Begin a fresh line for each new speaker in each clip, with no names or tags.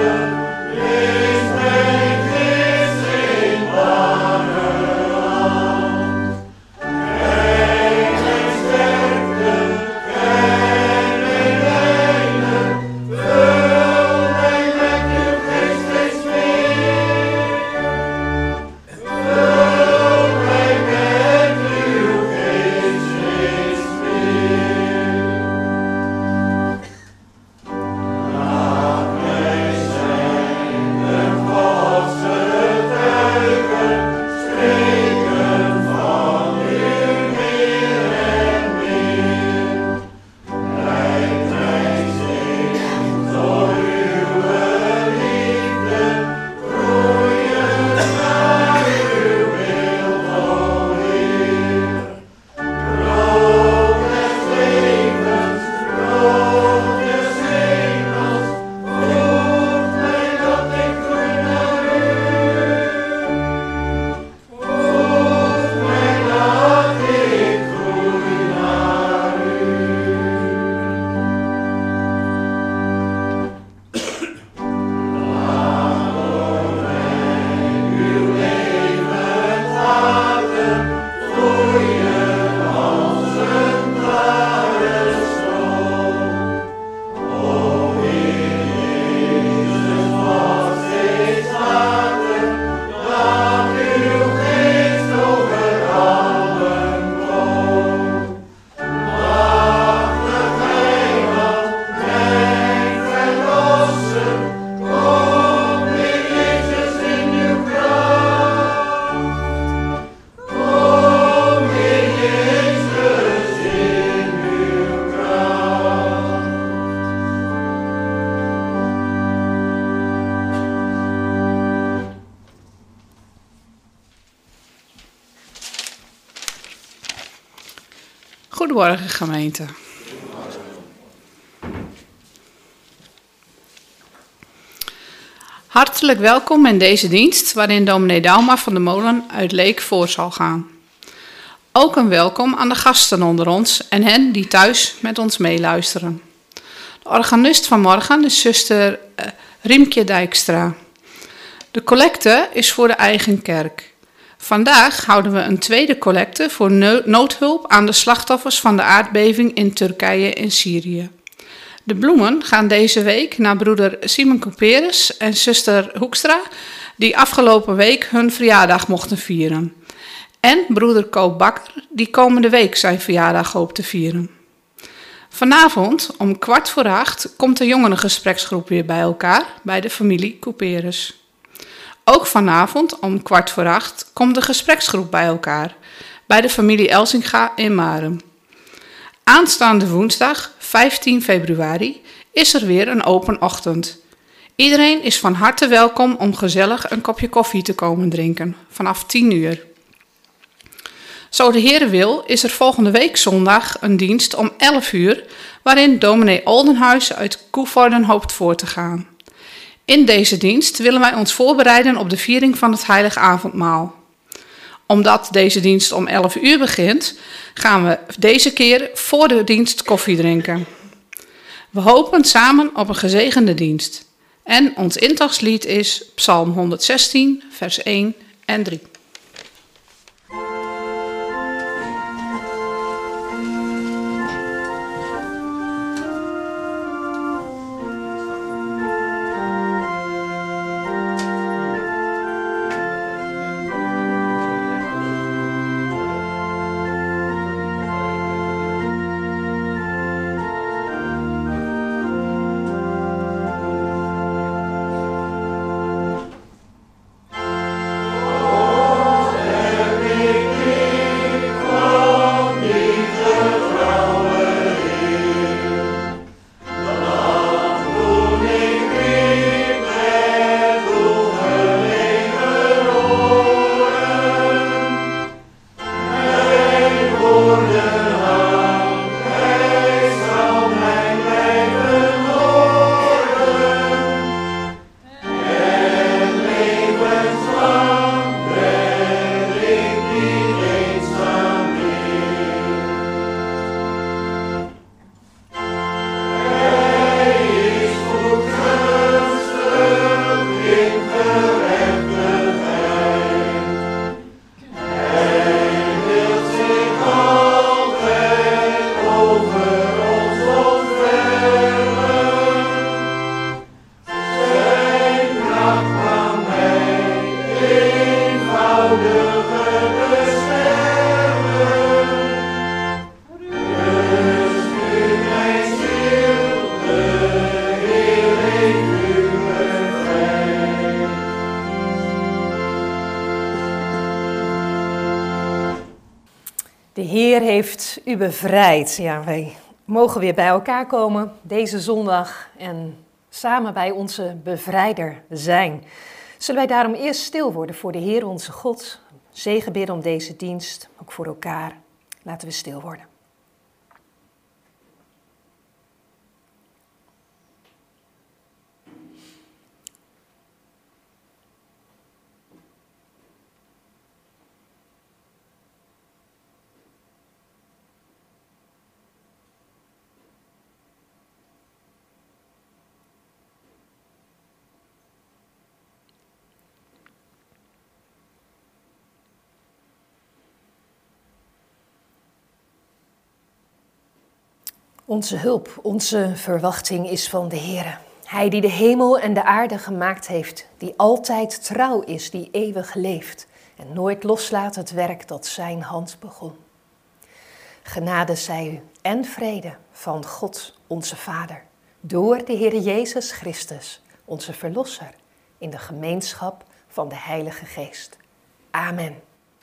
Goedemorgen gemeente. Hartelijk welkom in deze dienst waarin dominee Dauma van de Molen uit Leek voor zal gaan. Ook een welkom aan de gasten onder ons en hen die thuis met ons meeluisteren. De organist van morgen is zuster Riemke Dijkstra. De collecte is voor de eigen kerk. Vandaag houden we een tweede collecte voor noodhulp aan de slachtoffers van de aardbeving in Turkije en Syrië. De bloemen gaan deze week naar broeder Simon Couperus en zuster Hoekstra, die afgelopen week hun verjaardag mochten vieren. En broeder Koop Bakker, die komende week zijn verjaardag hoopt te vieren. Vanavond om 7:15 komt de jongerengespreksgroep weer bij elkaar bij de familie Couperus. Ook vanavond om 7:15 komt de gespreksgroep bij elkaar bij de familie Elsinga in Marum. Aanstaande woensdag 15 februari is er weer een open ochtend. Iedereen is van harte welkom om gezellig een kopje koffie te komen drinken vanaf 10 uur. Zo de Heere wil is er volgende week zondag een dienst om 11 uur waarin dominee Oldenhuis uit Koevorden hoopt voor te gaan. In deze dienst willen wij ons voorbereiden op de viering van het heilige avondmaal. Omdat deze dienst om 11 uur begint, gaan we deze keer voor de dienst koffie drinken. We hopen samen op een gezegende dienst. En ons intochtlied is Psalm 116, vers 1 en 3.
Oh Heer heeft u bevrijd. Ja, wij mogen weer bij elkaar komen deze zondag en samen bij onze bevrijder zijn. Zullen wij daarom eerst stil worden voor de Heer onze God, zegen bidden om deze dienst, ook voor elkaar. Laten we stil worden. Onze hulp, onze verwachting is van de Heer. Hij die de hemel en de aarde gemaakt heeft, die altijd trouw is, die eeuwig leeft en nooit loslaat het werk dat zijn hand begon. Genade zij u en vrede van God onze Vader, door de Heer Jezus Christus, onze Verlosser, in de gemeenschap van de Heilige Geest. Amen.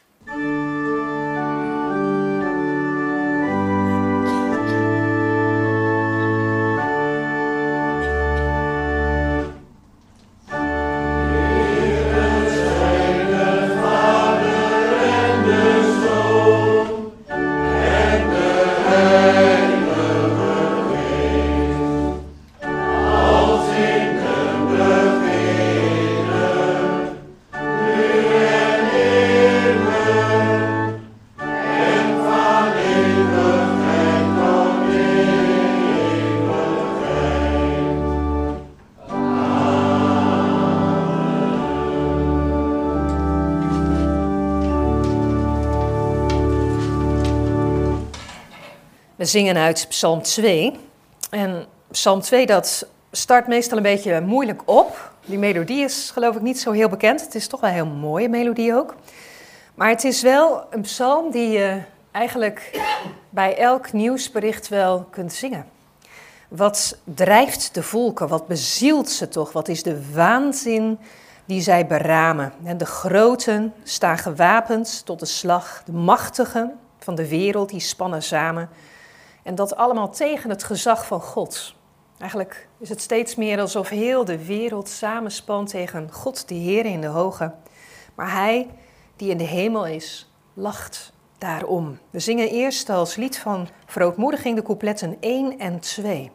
We zingen uit Psalm 2. En Psalm 2 dat start meestal een beetje moeilijk op. Die melodie is geloof ik niet zo heel bekend. Het is toch wel een heel mooie melodie ook. Maar het is wel een psalm die je eigenlijk bij elk nieuwsbericht wel kunt zingen. Wat drijft de volken? Wat bezielt ze toch? Wat is de waanzin die zij beramen? En de groten staan gewapend tot de slag. De machtigen van de wereld die spannen samen. En dat allemaal tegen het gezag van God. Eigenlijk is het steeds meer alsof heel de wereld samenspant tegen God, de Heer in de hoge. Maar Hij, die in de hemel is, lacht daarom. We zingen eerst als lied van verootmoediging de coupletten 1 en 2.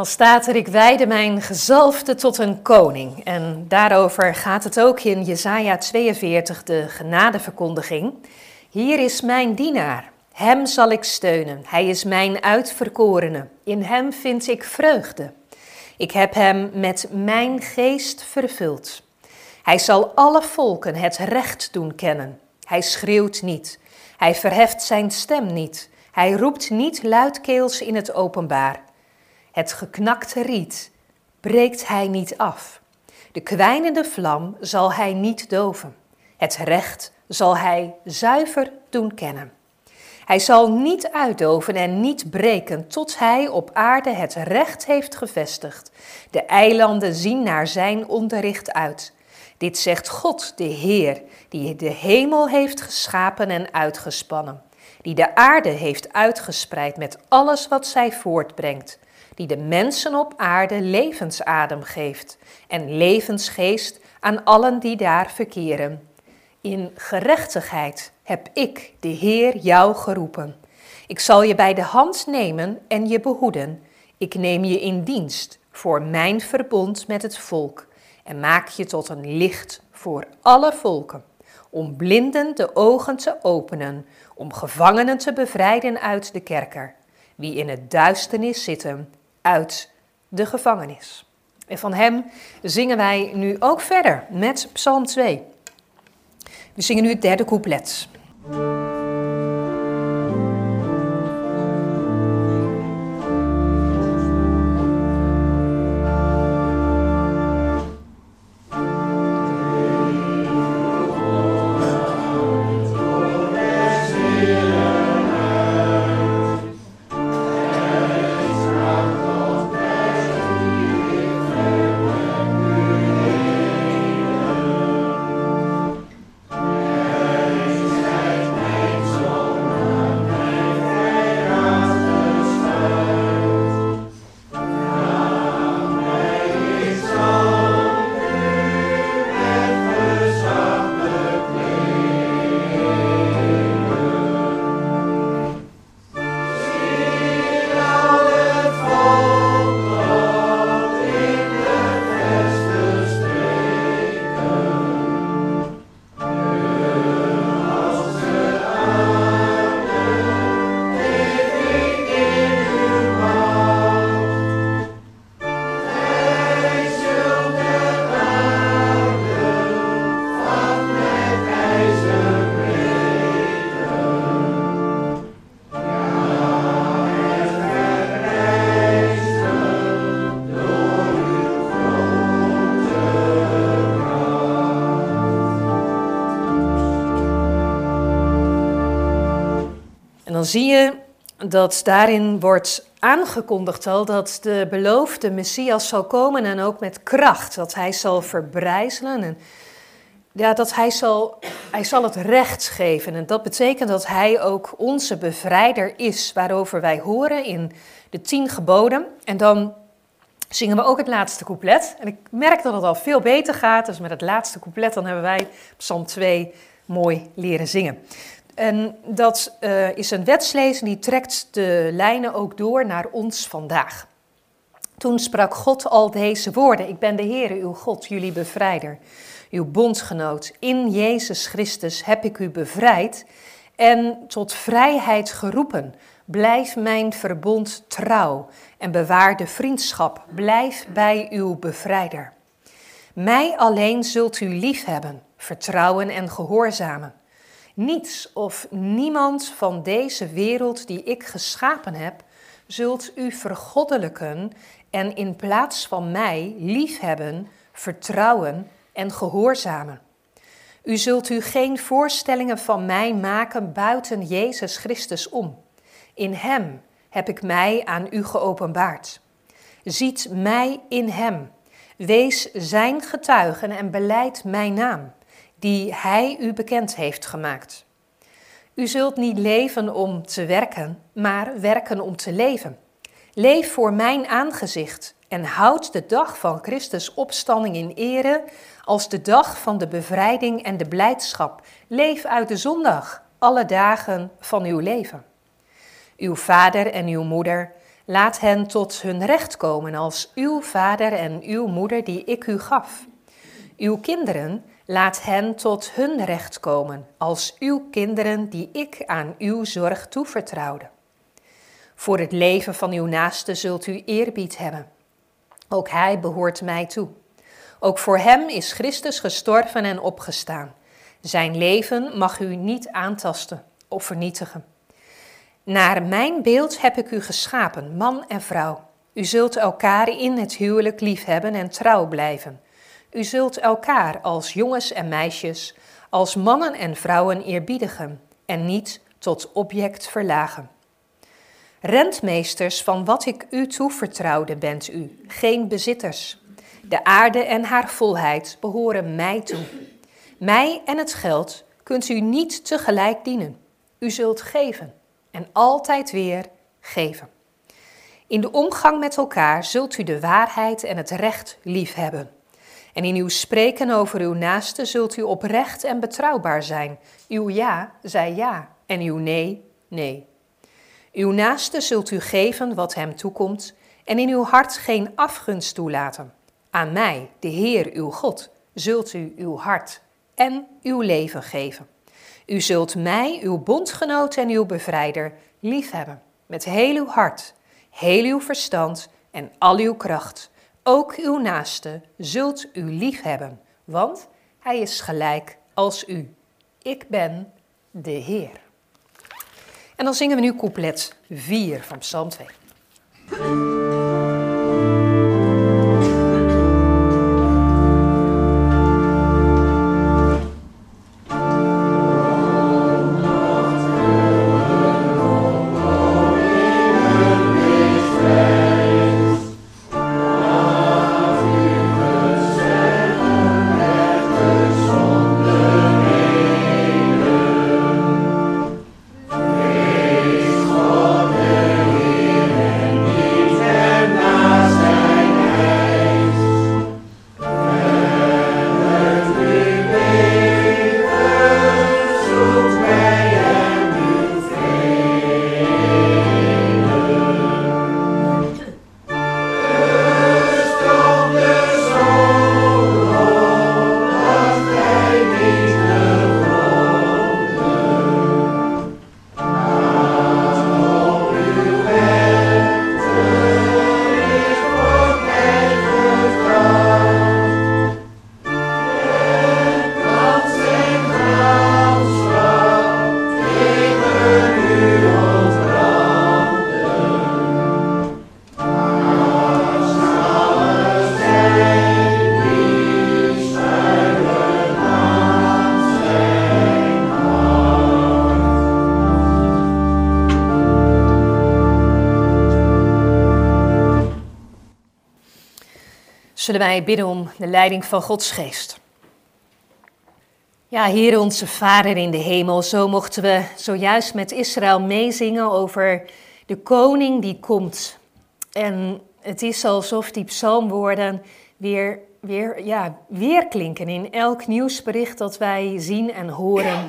dan staat er, ik wijde mijn gezalfde tot een koning. En daarover gaat het ook in Jesaja 42, de genadeverkondiging. Hier is mijn dienaar, hem zal ik steunen. Hij is mijn uitverkorene, in hem vind ik vreugde. Ik heb hem met mijn geest vervuld. Hij zal alle volken het recht doen kennen. Hij schreeuwt niet, hij verheft zijn stem niet. Hij roept niet luidkeels in het openbaar. Het geknakte riet breekt hij niet af. De kwijnende vlam zal hij niet doven. Het recht zal hij zuiver doen kennen. Hij zal niet uitdoven en niet breken tot hij op aarde het recht heeft gevestigd. De eilanden zien naar zijn onderricht uit. Dit zegt God, de Heer, die de hemel heeft geschapen en uitgespannen. Die de aarde heeft uitgespreid met alles wat zij voortbrengt. Die de mensen op aarde levensadem geeft en levensgeest aan allen die daar verkeren. In gerechtigheid heb ik, de Heer, jou geroepen. Ik zal je bij de hand nemen en je behoeden. Ik neem je in dienst voor mijn verbond met het volk en maak je tot een licht voor alle volken. Om blinden de ogen te openen, om gevangenen te bevrijden uit de kerker. Wie in het duisternis zitten, uit de gevangenis. En van hem zingen wij nu ook verder met Psalm 2. We zingen nu het derde couplet. Dan zie je dat daarin wordt aangekondigd al dat de beloofde Messias zal komen en ook met kracht. Dat hij zal verbrijzelen en ja, dat hij zal het recht geven. En dat betekent dat hij ook onze bevrijder is, waarover wij horen in de 10 geboden. En dan zingen we ook het laatste couplet. En ik merk dat het al veel beter gaat, dus met het laatste couplet dan hebben wij Psalm 2 mooi leren zingen. En dat is een wetslezing die trekt de lijnen ook door naar ons vandaag. Toen sprak God al deze woorden: ik ben de Heere, uw God, jullie bevrijder, uw bondgenoot. In Jezus Christus heb ik u bevrijd en tot vrijheid geroepen. Blijf mijn verbond trouw en bewaar de vriendschap. Blijf bij uw bevrijder. Mij alleen zult u liefhebben, vertrouwen en gehoorzamen. Niets of niemand van deze wereld die ik geschapen heb, zult u vergoddelijken en in plaats van mij liefhebben, vertrouwen en gehoorzamen. U zult u geen voorstellingen van mij maken buiten Jezus Christus om. In hem heb ik mij aan u geopenbaard. Ziet mij in hem. Wees zijn getuigen en belijd mijn naam, die hij u bekend heeft gemaakt. U zult niet leven om te werken, maar werken om te leven. Leef voor mijn aangezicht en houd de dag van Christus opstanding in ere als de dag van de bevrijding en de blijdschap. Leef uit de zondag, alle dagen van uw leven. Uw vader en uw moeder laat hen tot hun recht komen als uw vader en uw moeder die ik u gaf. Uw kinderen, laat hen tot hun recht komen als uw kinderen die ik aan uw zorg toevertrouwde. Voor het leven van uw naaste zult u eerbied hebben. Ook hij behoort mij toe. Ook voor hem is Christus gestorven en opgestaan. Zijn leven mag u niet aantasten of vernietigen. Naar mijn beeld heb ik u geschapen, man en vrouw. U zult elkaar in het huwelijk liefhebben en trouw blijven. U zult elkaar als jongens en meisjes, als mannen en vrouwen eerbiedigen en niet tot object verlagen. Rentmeesters van wat ik u toevertrouwde bent u, geen bezitters. De aarde en haar volheid behoren mij toe. Mij en het geld kunt u niet tegelijk dienen. U zult geven en altijd weer geven. In de omgang met elkaar zult u de waarheid en het recht liefhebben. En in uw spreken over uw naaste zult u oprecht en betrouwbaar zijn. Uw ja zij ja en uw nee, nee. Uw naaste zult u geven wat hem toekomt en in uw hart geen afgunst toelaten. Aan mij, de Heer uw God, zult u uw hart en uw leven geven. U zult mij, uw bondgenoot en uw bevrijder, liefhebben. Met heel uw hart, heel uw verstand en al uw kracht. Ook uw naaste zult u liefhebben, want hij is gelijk als u. Ik ben de Heer. En dan zingen we nu couplet 4 van Psalm 2. Zullen wij bidden om de leiding van Gods geest. Ja, Heer onze Vader in de hemel, zo mochten we zojuist met Israël meezingen over de koning die komt. En het is alsof die psalmwoorden weer klinken in elk nieuwsbericht dat wij zien en horen.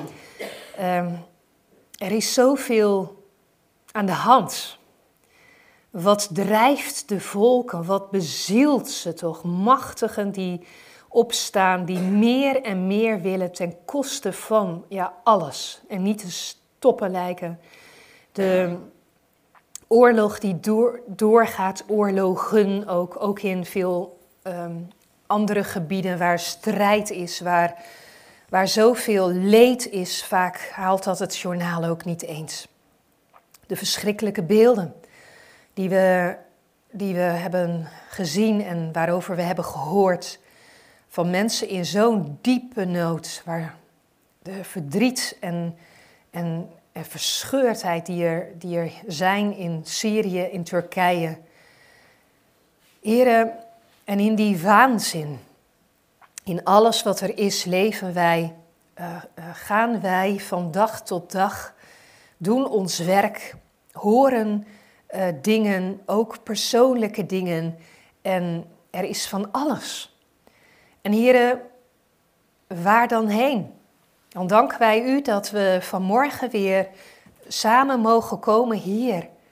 Er is zoveel aan de hand. Wat drijft de volken, wat bezielt ze toch? Machtigen die opstaan, die meer en meer willen ten koste van alles. En niet te stoppen lijken. De oorlog die doorgaat, oorlogen ook in veel andere gebieden waar strijd is, waar zoveel leed is. Vaak haalt dat het journaal ook niet eens. De verschrikkelijke beelden die we hebben gezien en waarover we hebben gehoord van mensen in zo'n diepe nood, waar de verdriet en verscheurdheid die er zijn in Syrië, in Turkije. Heren, en in die waanzin, in alles wat er is, leven wij, gaan wij van dag tot dag, doen ons werk, horen dingen, ook persoonlijke dingen. En er is van alles. En heren, waar dan heen? Dan danken wij u dat we vanmorgen weer samen mogen komen hier.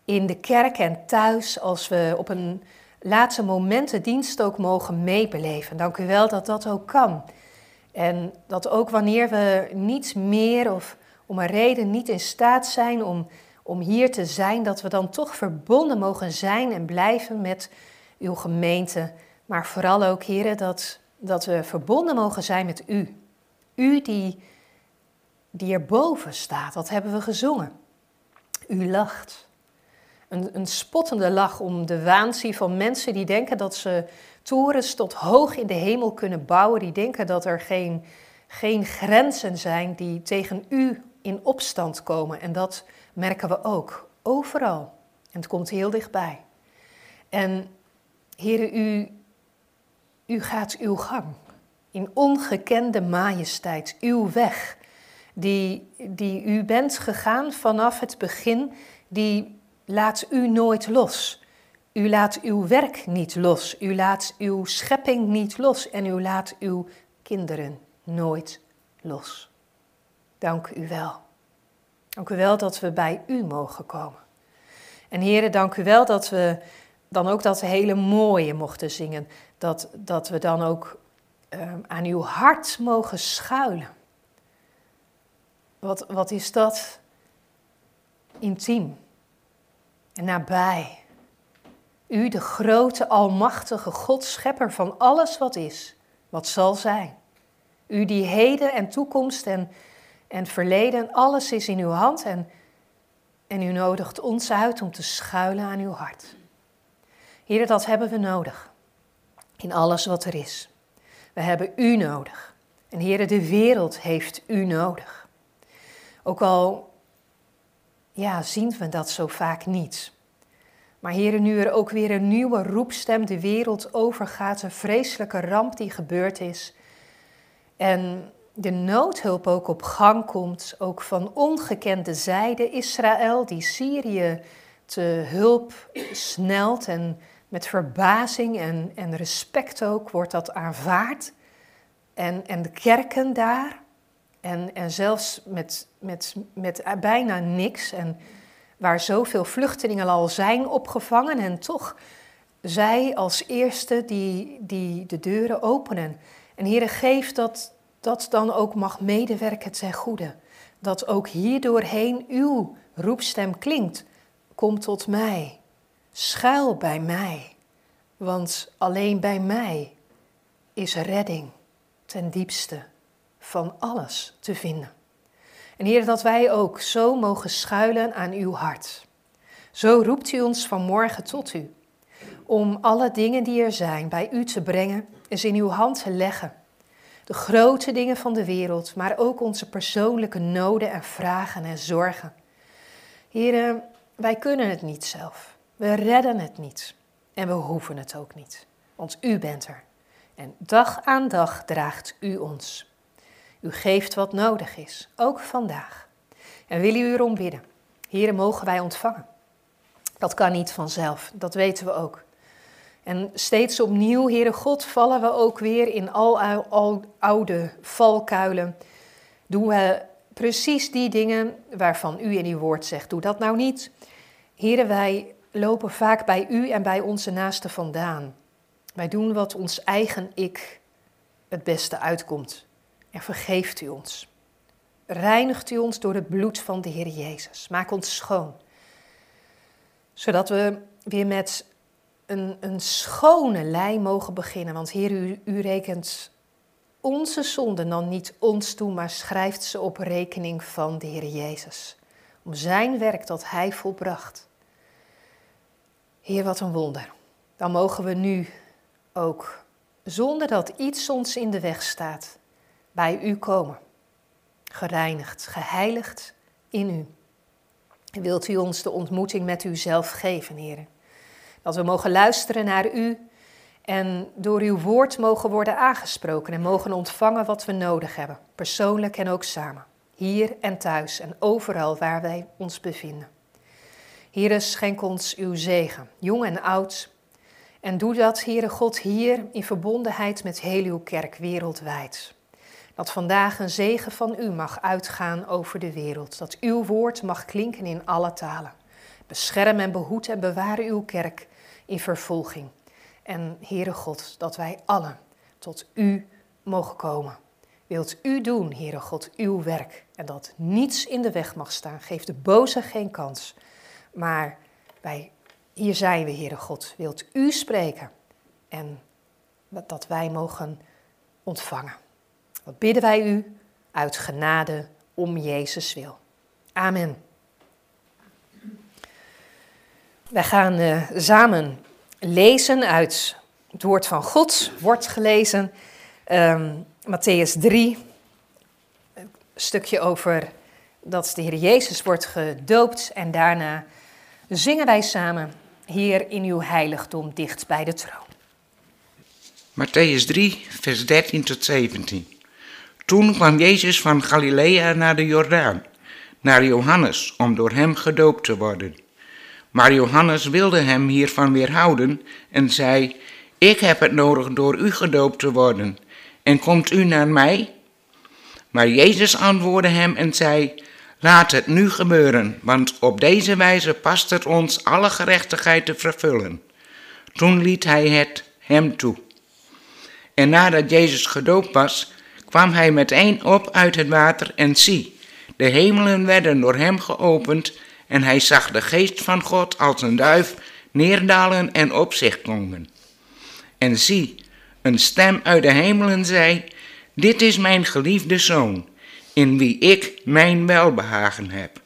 in de kerk en thuis, als we op een laatste moment de dienst ook mogen meebeleven. Dank u wel dat dat ook kan. En dat ook wanneer we niet meer of om een reden niet in staat zijn om hier te zijn, dat we dan toch verbonden mogen zijn en blijven met uw gemeente. Maar vooral ook, heren, dat we verbonden mogen zijn met u. U die erboven staat, dat hebben we gezongen. U lacht. Een spottende lach om de waanzin van mensen die denken dat ze torens tot hoog in de hemel kunnen bouwen. Die denken dat er geen grenzen zijn die tegen u in opstand komen. En dat merken we ook, overal. En het komt heel dichtbij. En Heere, u gaat uw gang in ongekende majesteit, uw weg, die u bent gegaan vanaf het begin, die laat u nooit los. U laat uw werk niet los. U laat uw schepping niet los. En u laat uw kinderen nooit los. Dank u wel. Dank u wel dat we bij u mogen komen. En Heere, dank u wel dat we dan ook dat hele mooie mochten zingen. Dat we dan ook aan uw hart mogen schuilen. Wat is dat intiem en nabij. U, de grote, almachtige God, schepper van alles wat is, wat zal zijn. U die heden en toekomst en verleden, alles is in uw hand en u nodigt ons uit om te schuilen aan uw hart. Heer, dat hebben we nodig in alles wat er is. We hebben u nodig. En Heer, de wereld heeft u nodig. Ook al zien we dat zo vaak niet. Maar Heer, nu er ook weer een nieuwe roepstem de wereld overgaat, een vreselijke ramp die gebeurd is. En de noodhulp ook op gang komt, ook van ongekende zijde. Israël die Syrië te hulp snelt en met verbazing en respect ook wordt dat aanvaard. En de kerken daar en zelfs met bijna niks en waar zoveel vluchtelingen al zijn opgevangen en toch zij als eerste die de deuren openen. En Heere, geef dat dan ook mag medewerken ten goede. Dat ook hierdoorheen uw roepstem klinkt. Kom tot mij, schuil bij mij, want alleen bij mij is redding ten diepste van alles te vinden. En Heer, dat wij ook zo mogen schuilen aan uw hart. Zo roept u ons vanmorgen tot u, om alle dingen die er zijn bij u te brengen, eens in uw hand te leggen. De grote dingen van de wereld, maar ook onze persoonlijke noden en vragen en zorgen. Heer, wij kunnen het niet zelf. We redden het niet. En we hoeven het ook niet. Want u bent er. En dag aan dag draagt u ons. U geeft wat nodig is, ook vandaag. En wil u erom bidden. Heer, mogen wij ontvangen. Dat kan niet vanzelf, dat weten we ook. En steeds opnieuw, Heere God, vallen we ook weer in al oude valkuilen. Doen we precies die dingen waarvan u in uw woord zegt, doe dat nou niet. Heere, wij lopen vaak bij u en bij onze naasten vandaan. Wij doen wat ons eigen ik het beste uitkomt. En vergeeft u ons. Reinigt u ons door het bloed van de Heer Jezus. Maak ons schoon. Zodat we weer met een schone lei mogen beginnen. Want Heer, u rekent onze zonden dan niet ons toe, maar schrijft ze op rekening van de Heer Jezus. Om zijn werk dat hij volbracht. Heer, wat een wonder. Dan mogen we nu ook, zonder dat iets ons in de weg staat, bij u komen. Gereinigd, geheiligd in u. En wilt u ons de ontmoeting met u zelf geven, Heer. Dat we mogen luisteren naar u en door uw woord mogen worden aangesproken en mogen ontvangen wat we nodig hebben. Persoonlijk en ook samen. Hier en thuis en overal waar wij ons bevinden. Heere, schenk ons uw zegen, jong en oud. En doe dat, Heere God, hier in verbondenheid met heel uw kerk wereldwijd. Dat vandaag een zegen van u mag uitgaan over de wereld. Dat uw woord mag klinken in alle talen. Bescherm en behoed en bewaar uw kerk in vervolging. En Heere God, dat wij allen tot u mogen komen. Wilt u doen, Heere God, uw werk. En dat niets in de weg mag staan. Geef de boze geen kans. Maar hier zijn we, Heere God. Wilt u spreken. En dat wij mogen ontvangen. Wat bidden wij u uit genade om Jezus wil. Amen. Wij gaan samen lezen uit het woord van God. Wordt gelezen Mattheüs 3. Een stukje over dat de Heer Jezus wordt gedoopt. En daarna zingen wij samen hier in uw heiligdom dicht bij de troon.
Mattheüs 3, vers 13 tot 17. Toen kwam Jezus van Galilea naar de Jordaan, naar Johannes, om door hem gedoopt te worden. Maar Johannes wilde hem hiervan weerhouden en zei: Ik heb het nodig door u gedoopt te worden, en komt u naar mij? Maar Jezus antwoordde hem en zei: Laat het nu gebeuren, want op deze wijze past het ons alle gerechtigheid te vervullen. Toen liet hij het hem toe. En nadat Jezus gedoopt was, kwam hij meteen op uit het water en zie, de hemelen werden door hem geopend en hij zag de geest van God als een duif neerdalen en op zich komen. En zie, een stem uit de hemelen zei: Dit is mijn geliefde zoon, in wie ik mijn welbehagen heb.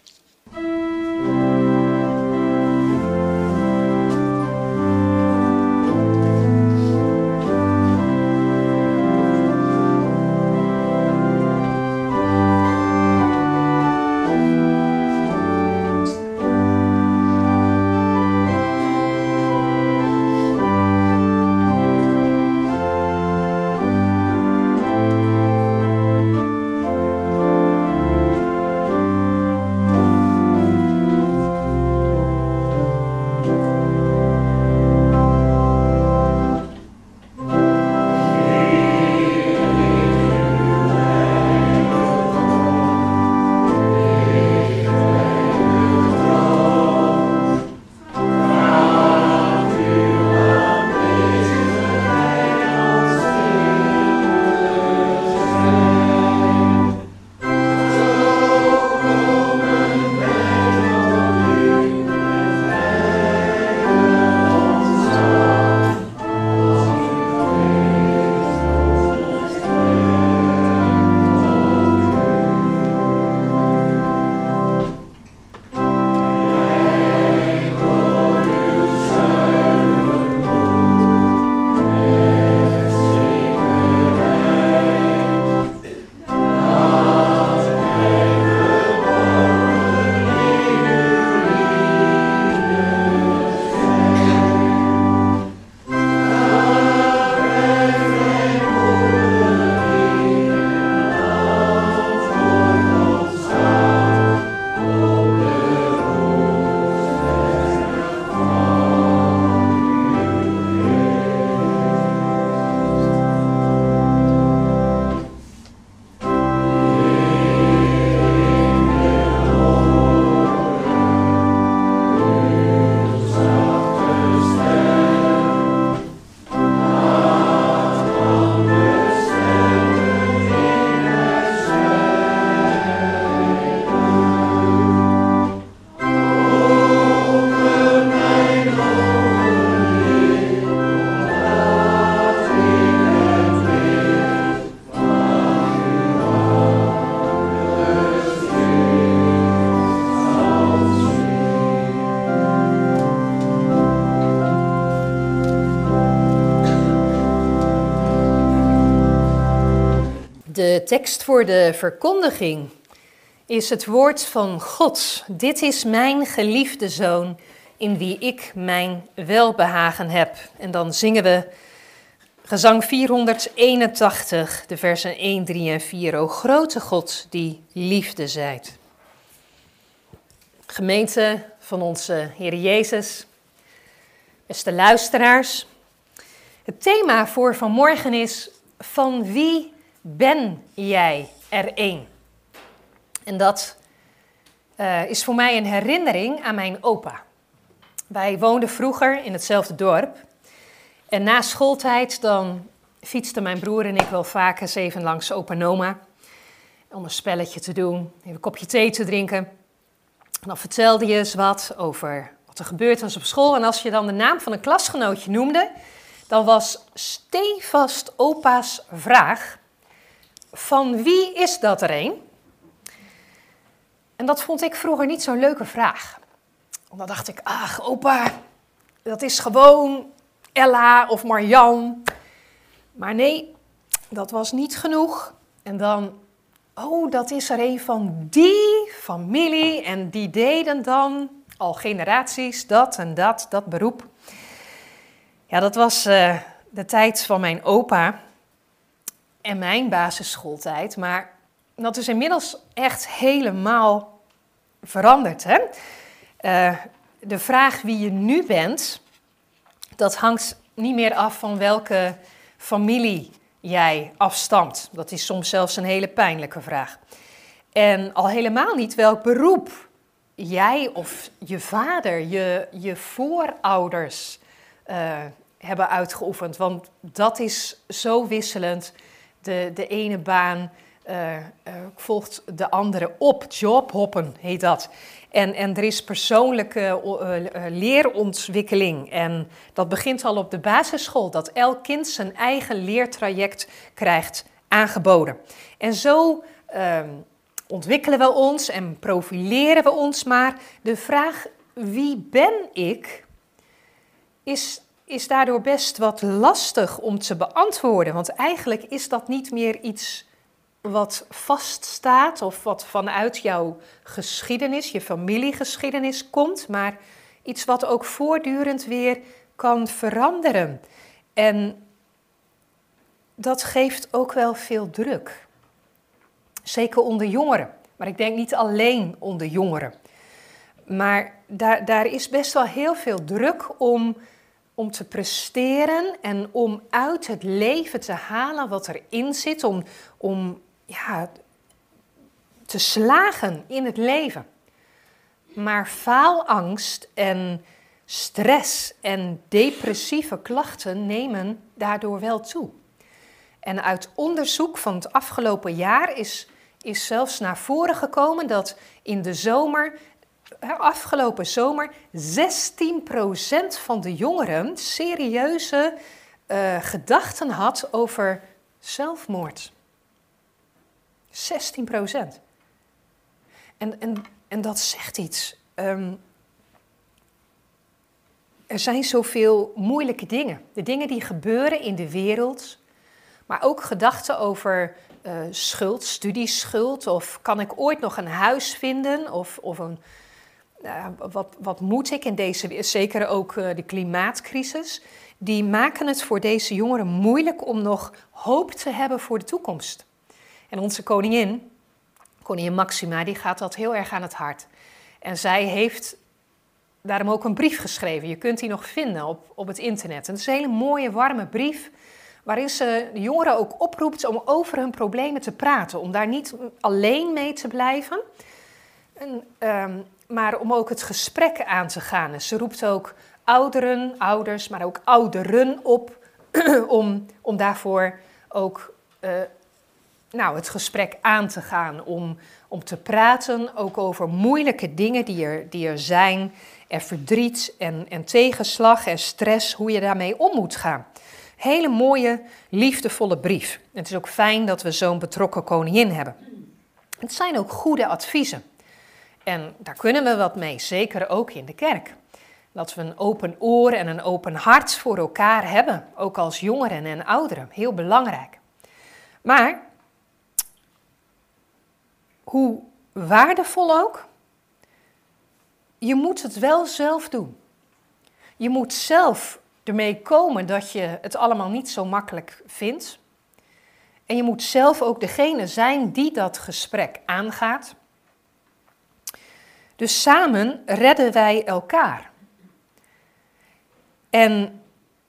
De tekst voor de verkondiging is het woord van God. Dit is mijn geliefde zoon, in wie ik mijn welbehagen heb. En dan zingen we gezang 481, de versen 1, 3 en 4. O grote God, die liefde zijt. Gemeente van onze Heer Jezus, beste luisteraars. Het thema voor vanmorgen is: van wie ben jij er één? En dat is voor mij een herinnering aan mijn opa. Wij woonden vroeger in hetzelfde dorp. En na schooltijd dan fietsten mijn broer en ik wel vaak eens even langs opa en oma. Om een spelletje te doen, even een kopje thee te drinken. En dan vertelde je eens wat over wat er gebeurd was op school. En als je dan de naam van een klasgenootje noemde, dan was stevast opa's vraag: van wie is dat er een? En dat vond ik vroeger niet zo'n leuke vraag. Dan dacht ik, ach opa, dat is gewoon Ella of Marjan. Maar nee, dat was niet genoeg. En dan, oh, dat is er een van die familie. En die deden dan al generaties dat en dat beroep. Ja, dat was de tijd van mijn opa en mijn basisschooltijd. Maar dat is inmiddels echt helemaal veranderd, hè? De vraag wie je nu bent, dat hangt niet meer af van welke familie jij afstamt. Dat is soms zelfs een hele pijnlijke vraag. En al helemaal niet welk beroep jij of je vader, je voorouders hebben uitgeoefend. Want dat is zo wisselend. De ene baan volgt de andere op. Jobhoppen heet dat. En er is persoonlijke leerontwikkeling. En dat begint al op de basisschool. Dat elk kind zijn eigen leertraject krijgt aangeboden. En zo ontwikkelen we ons en profileren we ons. Maar de vraag wie ben ik is daardoor best wat lastig om te beantwoorden. Want eigenlijk is dat niet meer iets wat vaststaat of wat vanuit jouw geschiedenis, je familiegeschiedenis komt, maar iets wat ook voortdurend weer kan veranderen. En dat geeft ook wel veel druk. Zeker onder jongeren, maar ik denk niet alleen onder jongeren. Maar daar is best wel heel veel druk om te presteren en om uit het leven te halen wat erin zit, om te slagen in het leven. Maar faalangst en stress en depressieve klachten nemen daardoor wel toe. En uit onderzoek van het afgelopen jaar is zelfs naar voren gekomen dat in de zomer, afgelopen zomer, 16% van de jongeren serieuze gedachten had over zelfmoord. 16%. En dat zegt iets. Er zijn zoveel moeilijke dingen. De dingen die gebeuren in de wereld. Maar ook gedachten over schuld, studieschuld. Of kan ik ooit nog een huis vinden? Of een, wat moet ik in deze... Zeker ook de klimaatcrisis. Die maken het voor deze jongeren moeilijk om nog hoop te hebben voor de toekomst. En onze koningin Maxima, die gaat dat heel erg aan het hart. En zij heeft daarom ook een brief geschreven. Je kunt die nog vinden op het internet. En het is een hele mooie, warme brief, waarin ze de jongeren ook oproept om over hun problemen te praten. Om daar niet alleen mee te blijven, maar om ook het gesprek aan te gaan. En ze roept ook ouders, maar ook ouderen op om daarvoor ook het gesprek aan te gaan. Om te praten ook over moeilijke dingen die er zijn. En verdriet en tegenslag en stress, hoe je daarmee om moet gaan. Hele mooie, liefdevolle brief. En het is ook fijn dat we zo'n betrokken koningin hebben. Het zijn ook goede adviezen. En daar kunnen we wat mee, zeker ook in de kerk. Dat we een open oor en een open hart voor elkaar hebben. Ook als jongeren en ouderen. Heel belangrijk. Maar hoe waardevol ook, je moet het wel zelf doen. Je moet zelf ermee komen dat je het allemaal niet zo makkelijk vindt. En je moet zelf ook degene zijn die dat gesprek aangaat. Dus samen redden wij elkaar. En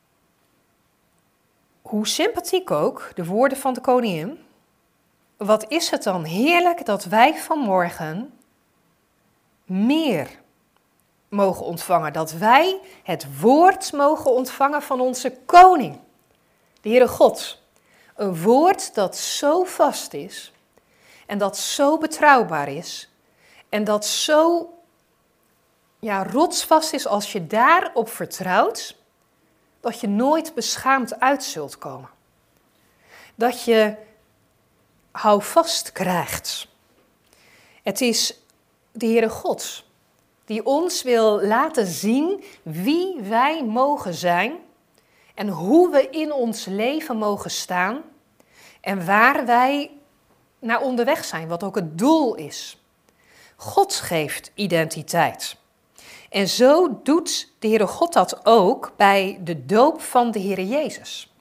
hoe sympathiek ook, de woorden van de koningin, wat is het dan heerlijk dat wij vanmorgen meer mogen ontvangen. Dat wij het woord mogen ontvangen van onze koning, de Heere God. Een woord dat zo vast is en dat zo betrouwbaar is en dat zo rotsvast is als je daarop vertrouwt, dat je nooit beschaamd uit zult komen. Dat je houvast krijgt. Het is de Heere God die ons wil laten zien wie wij mogen zijn en hoe we in ons leven mogen staan en waar wij naar onderweg zijn, wat ook het doel is. God geeft identiteit. En zo doet de Heere God dat ook bij de doop van de Heere Jezus.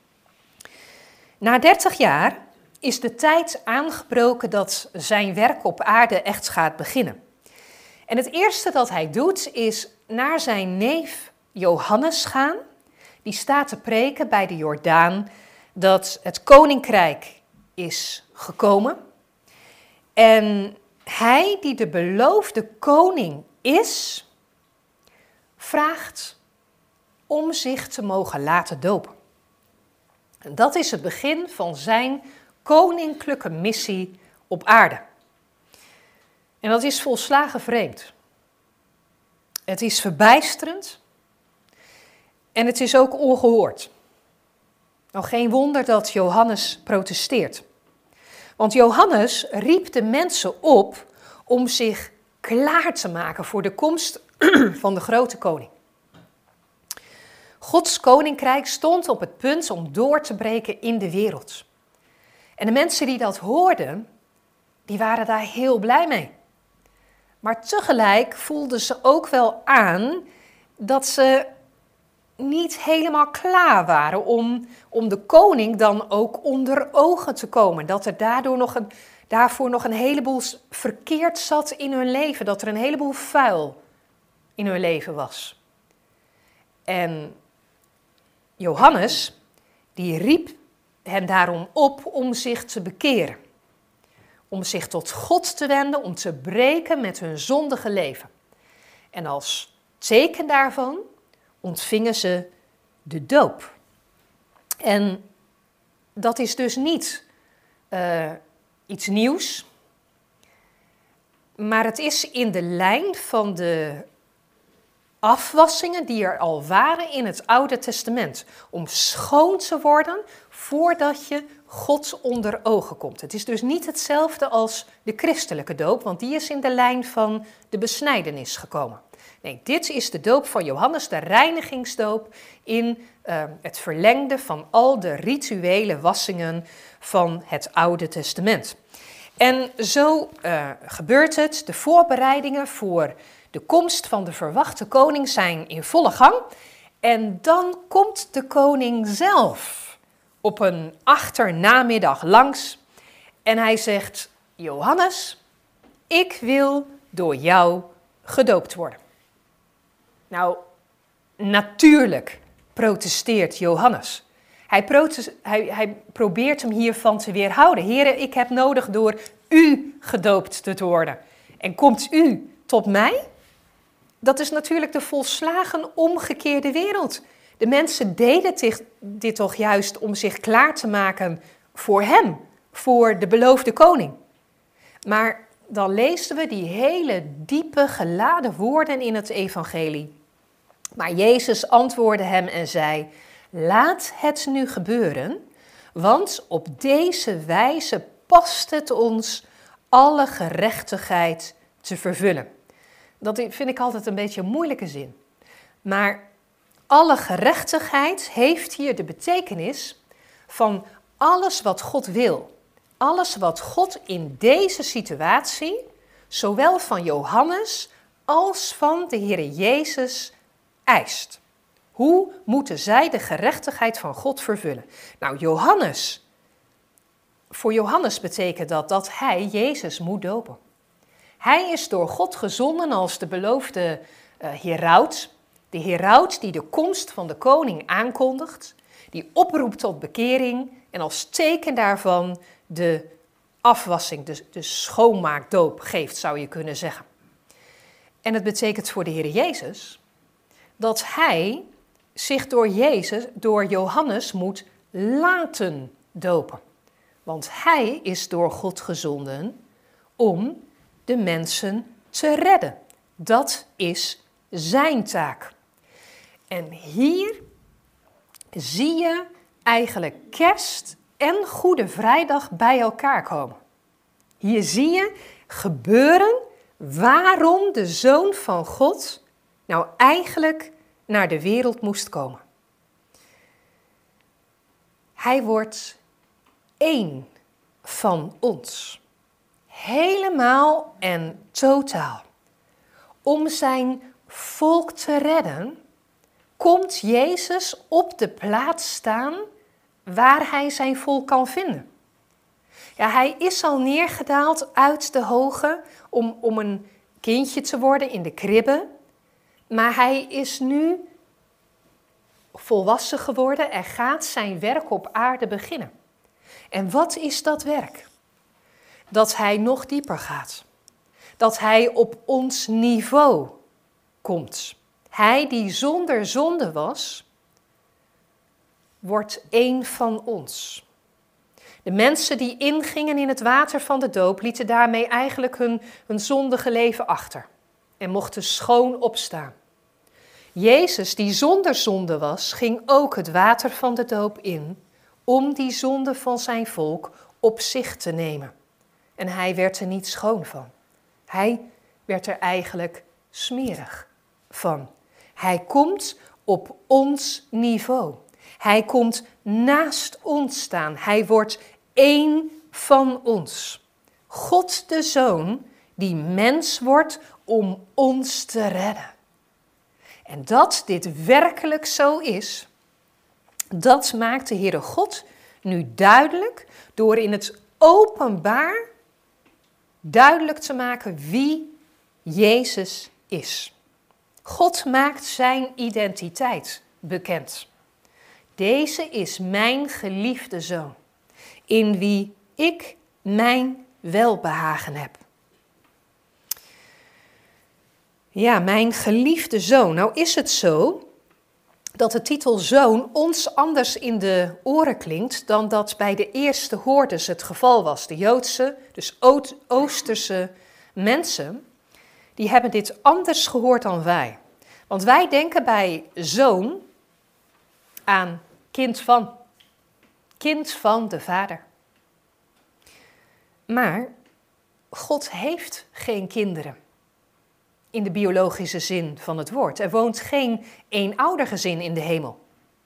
Na 30 jaar is de tijd aangebroken dat zijn werk op aarde echt gaat beginnen. En het eerste dat hij doet is naar zijn neef Johannes gaan. Die staat te preken bij de Jordaan dat het koninkrijk is gekomen. En hij die de beloofde koning is, vraagt om zich te mogen laten dopen. En dat is het begin van zijn koninklijke missie op aarde. En dat is volslagen vreemd. Het is verbijsterend en het is ook ongehoord. Nou, geen wonder dat Johannes protesteert. Want Johannes riep de mensen op om zich klaar te maken voor de komst van de grote koning. Gods koninkrijk stond op het punt om door te breken in de wereld. En de mensen die dat hoorden, die waren daar heel blij mee. Maar tegelijk voelden ze ook wel aan dat ze niet helemaal klaar waren om de koning dan ook onder ogen te komen. Dat er daarvoor nog een heleboel verkeerd zat in hun leven. Dat er een heleboel vuil in hun leven was. En Johannes, die riep hen daarom op om zich te bekeren. Om zich tot God te wenden, om te breken met hun zondige leven. En als teken daarvan ontvingen ze de doop. En dat is dus niet iets nieuws, maar het is in de lijn van de afwassingen die er al waren in het Oude Testament. Om schoon te worden voordat je God onder ogen komt. Het is dus niet hetzelfde als de christelijke doop, want die is in de lijn van de besnijdenis gekomen. Nee, dit is de doop van Johannes, de reinigingsdoop in het verlengde van al de rituele wassingen van het Oude Testament. En zo gebeurt het. De voorbereidingen voor de komst van de verwachte koning zijn in volle gang. En dan komt de koning zelf op een achternamiddag langs. En hij zegt: Johannes, ik wil door jou gedoopt worden. Nou, natuurlijk protesteert Johannes. Hij probeert hem hiervan te weerhouden. Here, ik heb nodig door u gedoopt te worden. En komt u tot mij? Dat is natuurlijk de volslagen omgekeerde wereld. De mensen deden dit toch juist om zich klaar te maken voor hem, voor de beloofde koning. Maar dan lezen we die hele diepe geladen woorden in het evangelie. Maar Jezus antwoordde hem en zei: laat het nu gebeuren, want op deze wijze past het ons alle gerechtigheid te vervullen. Dat vind ik altijd een beetje een moeilijke zin. Maar alle gerechtigheid heeft hier de betekenis van alles wat God wil. Alles wat God in deze situatie, zowel van Johannes als van de Heere Jezus, eist. Hoe moeten zij de gerechtigheid van God vervullen? Nou, voor Johannes betekent dat hij Jezus moet dopen. Hij is door God gezonden als de beloofde heraut. De heraut die de komst van de koning aankondigt, die oproept tot bekering en als teken daarvan de afwassing, de schoonmaakdoop geeft, zou je kunnen zeggen. En het betekent voor de Heer Jezus dat hij zich door Johannes moet laten dopen. Want hij is door God gezonden om de mensen te redden. Dat is zijn taak. En hier zie je eigenlijk Kerst en Goede Vrijdag bij elkaar komen. Hier zie je gebeuren waarom de Zoon van God nou eigenlijk naar de wereld moest komen. Hij wordt één van ons. Helemaal en totaal. Om zijn volk te redden, komt Jezus op de plaats staan waar hij zijn volk kan vinden. Ja, hij is al neergedaald uit de hoge om een kindje te worden in de kribbe. Maar hij is nu volwassen geworden en gaat zijn werk op aarde beginnen. En wat is dat werk? Dat hij nog dieper gaat. Dat hij op ons niveau komt. Hij die zonder zonde was, wordt één van ons. De mensen die ingingen in het water van de doop lieten daarmee eigenlijk hun zondige leven achter en mochten schoon opstaan. Jezus, die zonder zonde was, ging ook het water van de doop in om die zonde van zijn volk op zich te nemen. En hij werd er niet schoon van. Hij werd er eigenlijk smerig van. Hij komt op ons niveau. Hij komt naast ons staan. Hij wordt één van ons. God de Zoon die mens wordt om ons te redden. En dat dit werkelijk zo is, dat maakt de Heere God nu duidelijk door in het openbaar duidelijk te maken wie Jezus is. God maakt zijn identiteit bekend. Deze is mijn geliefde Zoon, in wie ik mijn welbehagen heb. Ja, mijn geliefde Zoon. Nou is het zo dat de titel Zoon ons anders in de oren klinkt dan dat bij de eerste hoorders het geval was. De Joodse, dus Oosterse mensen, die hebben dit anders gehoord dan wij. Want wij denken bij zoon aan kind van de Vader. Maar God heeft geen kinderen in de biologische zin van het woord. Er woont geen eenoudergezin in de hemel.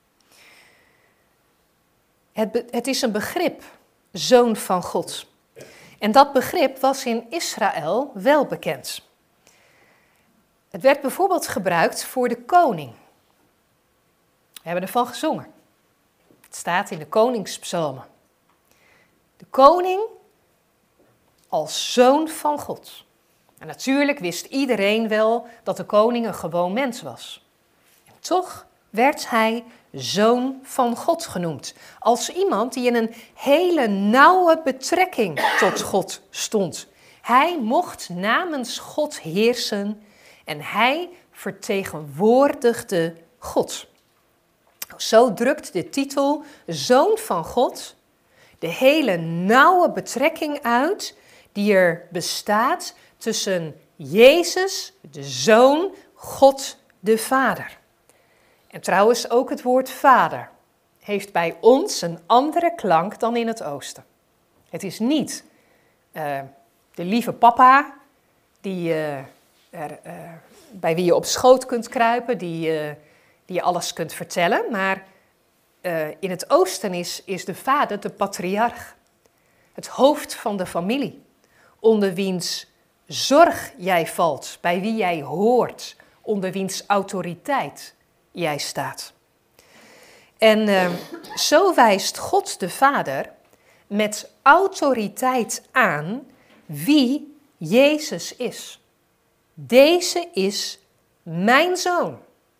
Het is een begrip, zoon van God. En dat begrip was in Israël wel bekend. Het werd bijvoorbeeld gebruikt voor de koning. We hebben ervan gezongen. Het staat in de koningspsalmen. De koning als zoon van God. En natuurlijk wist iedereen wel dat de koning een gewoon mens was. En toch werd hij zoon van God genoemd. Als iemand die in een hele nauwe betrekking tot God stond. Hij mocht namens God heersen en hij vertegenwoordigde God. Zo drukt de titel Zoon van God de hele nauwe betrekking uit die er bestaat tussen Jezus, de Zoon, God de Vader. En trouwens ook het woord vader heeft bij ons een andere klank dan in het oosten. Het is niet de lieve papa bij wie je op schoot kunt kruipen, die je alles kunt vertellen. Maar in het oosten is de vader de patriarch. Het hoofd van de familie. Onder wiens zorg jij valt, bij wie jij hoort, onder wiens autoriteit jij staat. En zo wijst God de Vader met autoriteit aan wie Jezus is. Deze is mijn zoon.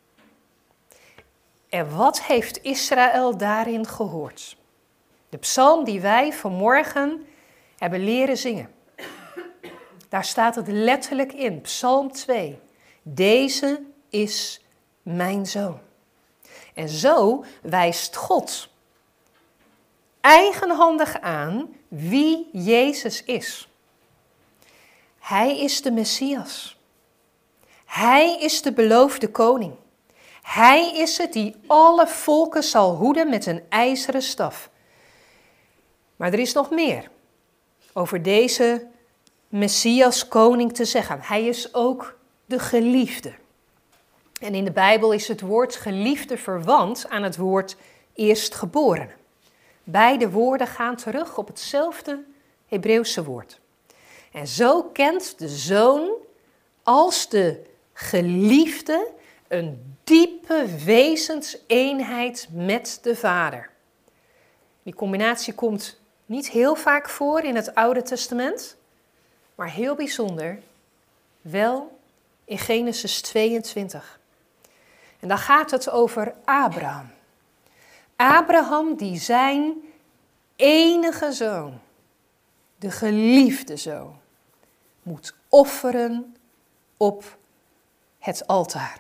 En wat heeft Israël daarin gehoord? De psalm die wij vanmorgen hebben leren zingen. Daar staat het letterlijk in, Psalm 2. Deze is mijn zoon. En zo wijst God eigenhandig aan wie Jezus is. Hij is de Messias. Hij is de beloofde koning. Hij is het die alle volken zal hoeden met een ijzeren staf. Maar er is nog meer over deze Messias koning te zeggen. Hij is ook de geliefde. En in de Bijbel is het woord geliefde verwant aan het woord eerstgeborene. Beide woorden gaan terug op hetzelfde Hebreeuwse woord. En zo kent de zoon als de geliefde een diepe wezenseenheid met de Vader. Die combinatie komt niet heel vaak voor in het Oude Testament, maar heel bijzonder wel in Genesis 22. En dan gaat het over Abraham. Abraham die zijn enige zoon, de geliefde zoon, moet offeren op het altaar.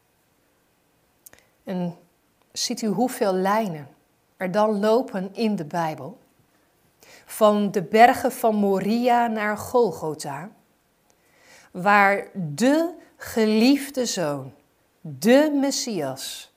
En ziet u hoeveel lijnen er dan lopen in de Bijbel? Van de bergen van Moria naar Golgotha, waar de geliefde zoon, de Messias,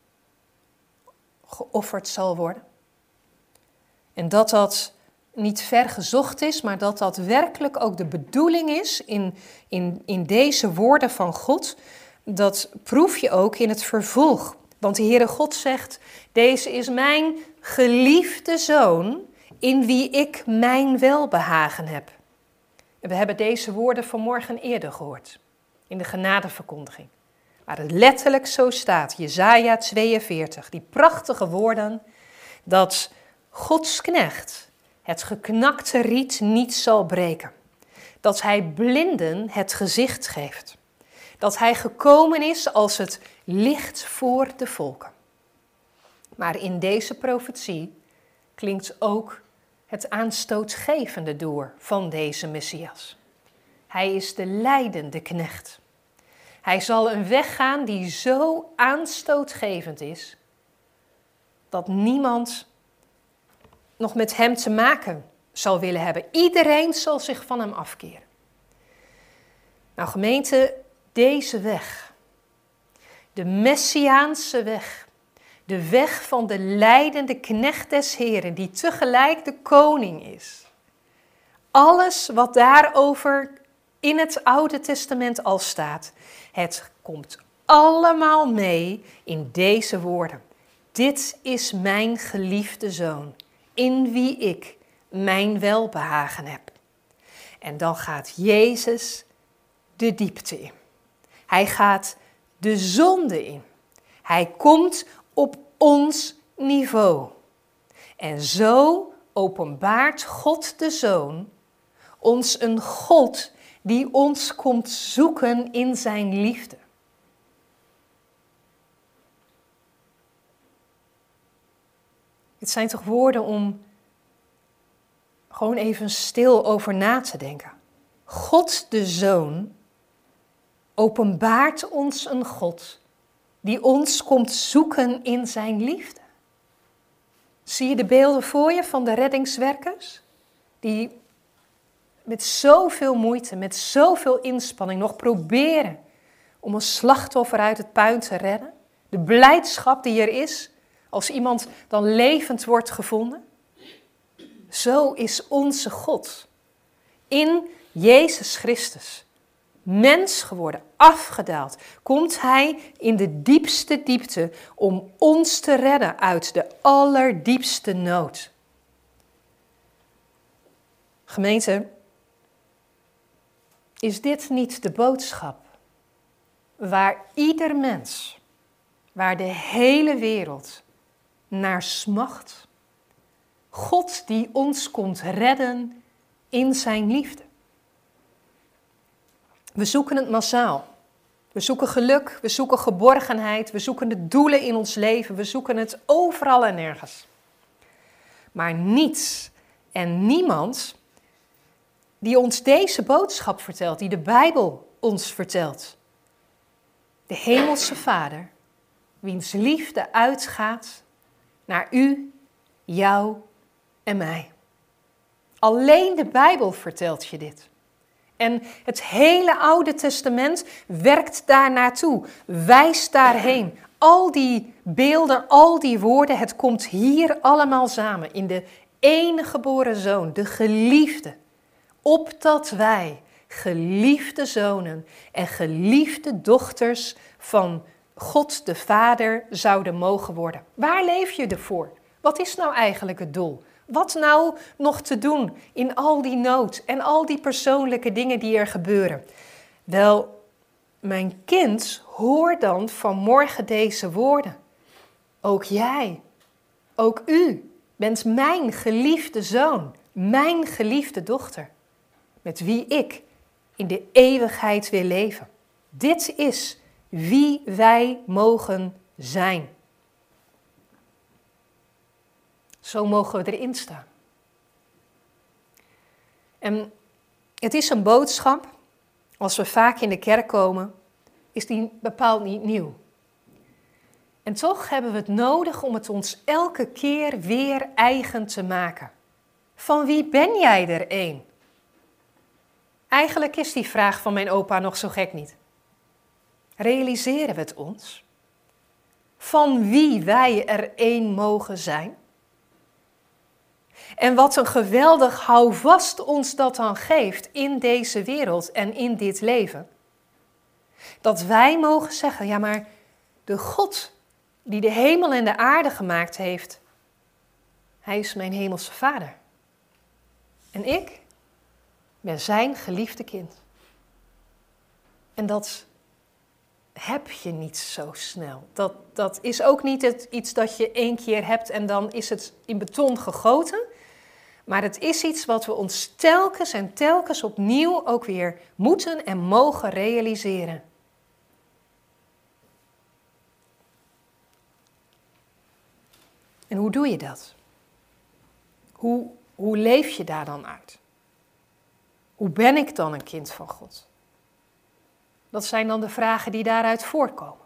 geofferd zal worden. En dat niet ver gezocht is, maar dat werkelijk ook de bedoeling is in deze woorden van God. Dat proef je ook in het vervolg. Want de Heere God zegt, deze is mijn geliefde zoon, in wie ik mijn welbehagen heb. En we hebben deze woorden vanmorgen eerder gehoord, in de genadeverkondiging. Waar het letterlijk zo staat, Jesaja 42, die prachtige woorden, dat Gods knecht het geknakte riet niet zal breken. Dat hij blinden het gezicht geeft. Dat hij gekomen is als het licht voor de volken. Maar in deze profetie klinkt ook het aanstootgevende door van deze Messias. Hij is de lijdende knecht. Hij zal een weg gaan die zo aanstootgevend is, dat niemand nog met hem te maken zal willen hebben. Iedereen zal zich van hem afkeren. Nou gemeente, deze weg, de Messiaanse weg, de weg van de lijdende knecht des Heren, die tegelijk de koning is. Alles wat daarover in het Oude Testament al staat, het komt allemaal mee in deze woorden. Dit is mijn geliefde zoon, in wie ik mijn welbehagen heb. En dan gaat Jezus de diepte in. Hij gaat de zonde in. Hij komt op ons niveau. En zo openbaart God de Zoon ons een God die ons komt zoeken in zijn liefde. Het zijn toch woorden om gewoon even stil over na te denken. God de Zoon openbaart ons een God die ons komt zoeken in zijn liefde. Zie je de beelden voor je van de reddingswerkers? Die met zoveel moeite, met zoveel inspanning nog proberen om een slachtoffer uit het puin te redden. De blijdschap die er is als iemand dan levend wordt gevonden. Zo is onze God in Jezus Christus, mens geworden, afgedaald, komt hij in de diepste diepte om ons te redden uit de allerdiepste nood. Gemeente, is dit niet de boodschap waar ieder mens, waar de hele wereld naar smacht? God die ons komt redden in zijn liefde. We zoeken het massaal. We zoeken geluk, we zoeken geborgenheid, we zoeken de doelen in ons leven, we zoeken het overal en nergens. Maar niets en niemand die ons deze boodschap vertelt, die de Bijbel ons vertelt. De Hemelse Vader, wiens liefde uitgaat naar u, jou en mij. Alleen de Bijbel vertelt je dit. En het hele Oude Testament werkt daar naartoe, wijst daarheen. Al die beelden, al die woorden, het komt hier allemaal samen in de enige geboren Zoon, de geliefde. Opdat wij geliefde zonen en geliefde dochters van God de Vader zouden mogen worden. Waar leef je ervoor? Wat is nou eigenlijk het doel? Wat nou nog te doen in al die nood en al die persoonlijke dingen die er gebeuren? Wel, mijn kind, hoor dan vanmorgen deze woorden. Ook jij, ook u bent mijn geliefde zoon, mijn geliefde dochter, met wie ik in de eeuwigheid wil leven. Dit is wie wij mogen zijn. Zo mogen we erin staan. En het is een boodschap, als we vaak in de kerk komen, is die bepaald niet nieuw. En toch hebben we het nodig om het ons elke keer weer eigen te maken. Van wie ben jij er een? Eigenlijk is die vraag van mijn opa nog zo gek niet. Realiseren we het ons? Van wie wij er een mogen zijn? En wat een geweldig houvast ons dat dan geeft in deze wereld en in dit leven. Dat wij mogen zeggen, ja maar de God die de hemel en de aarde gemaakt heeft, hij is mijn hemelse Vader. En ik ben zijn geliefde kind. En dat heb je niet zo snel. Dat is ook niet iets dat je 1 keer hebt en dan is het in beton gegoten. Maar het is iets wat we ons telkens en telkens opnieuw ook weer moeten en mogen realiseren. En hoe doe je dat? Hoe leef je daar dan uit? Hoe ben ik dan een kind van God? Dat zijn dan de vragen die daaruit voortkomen.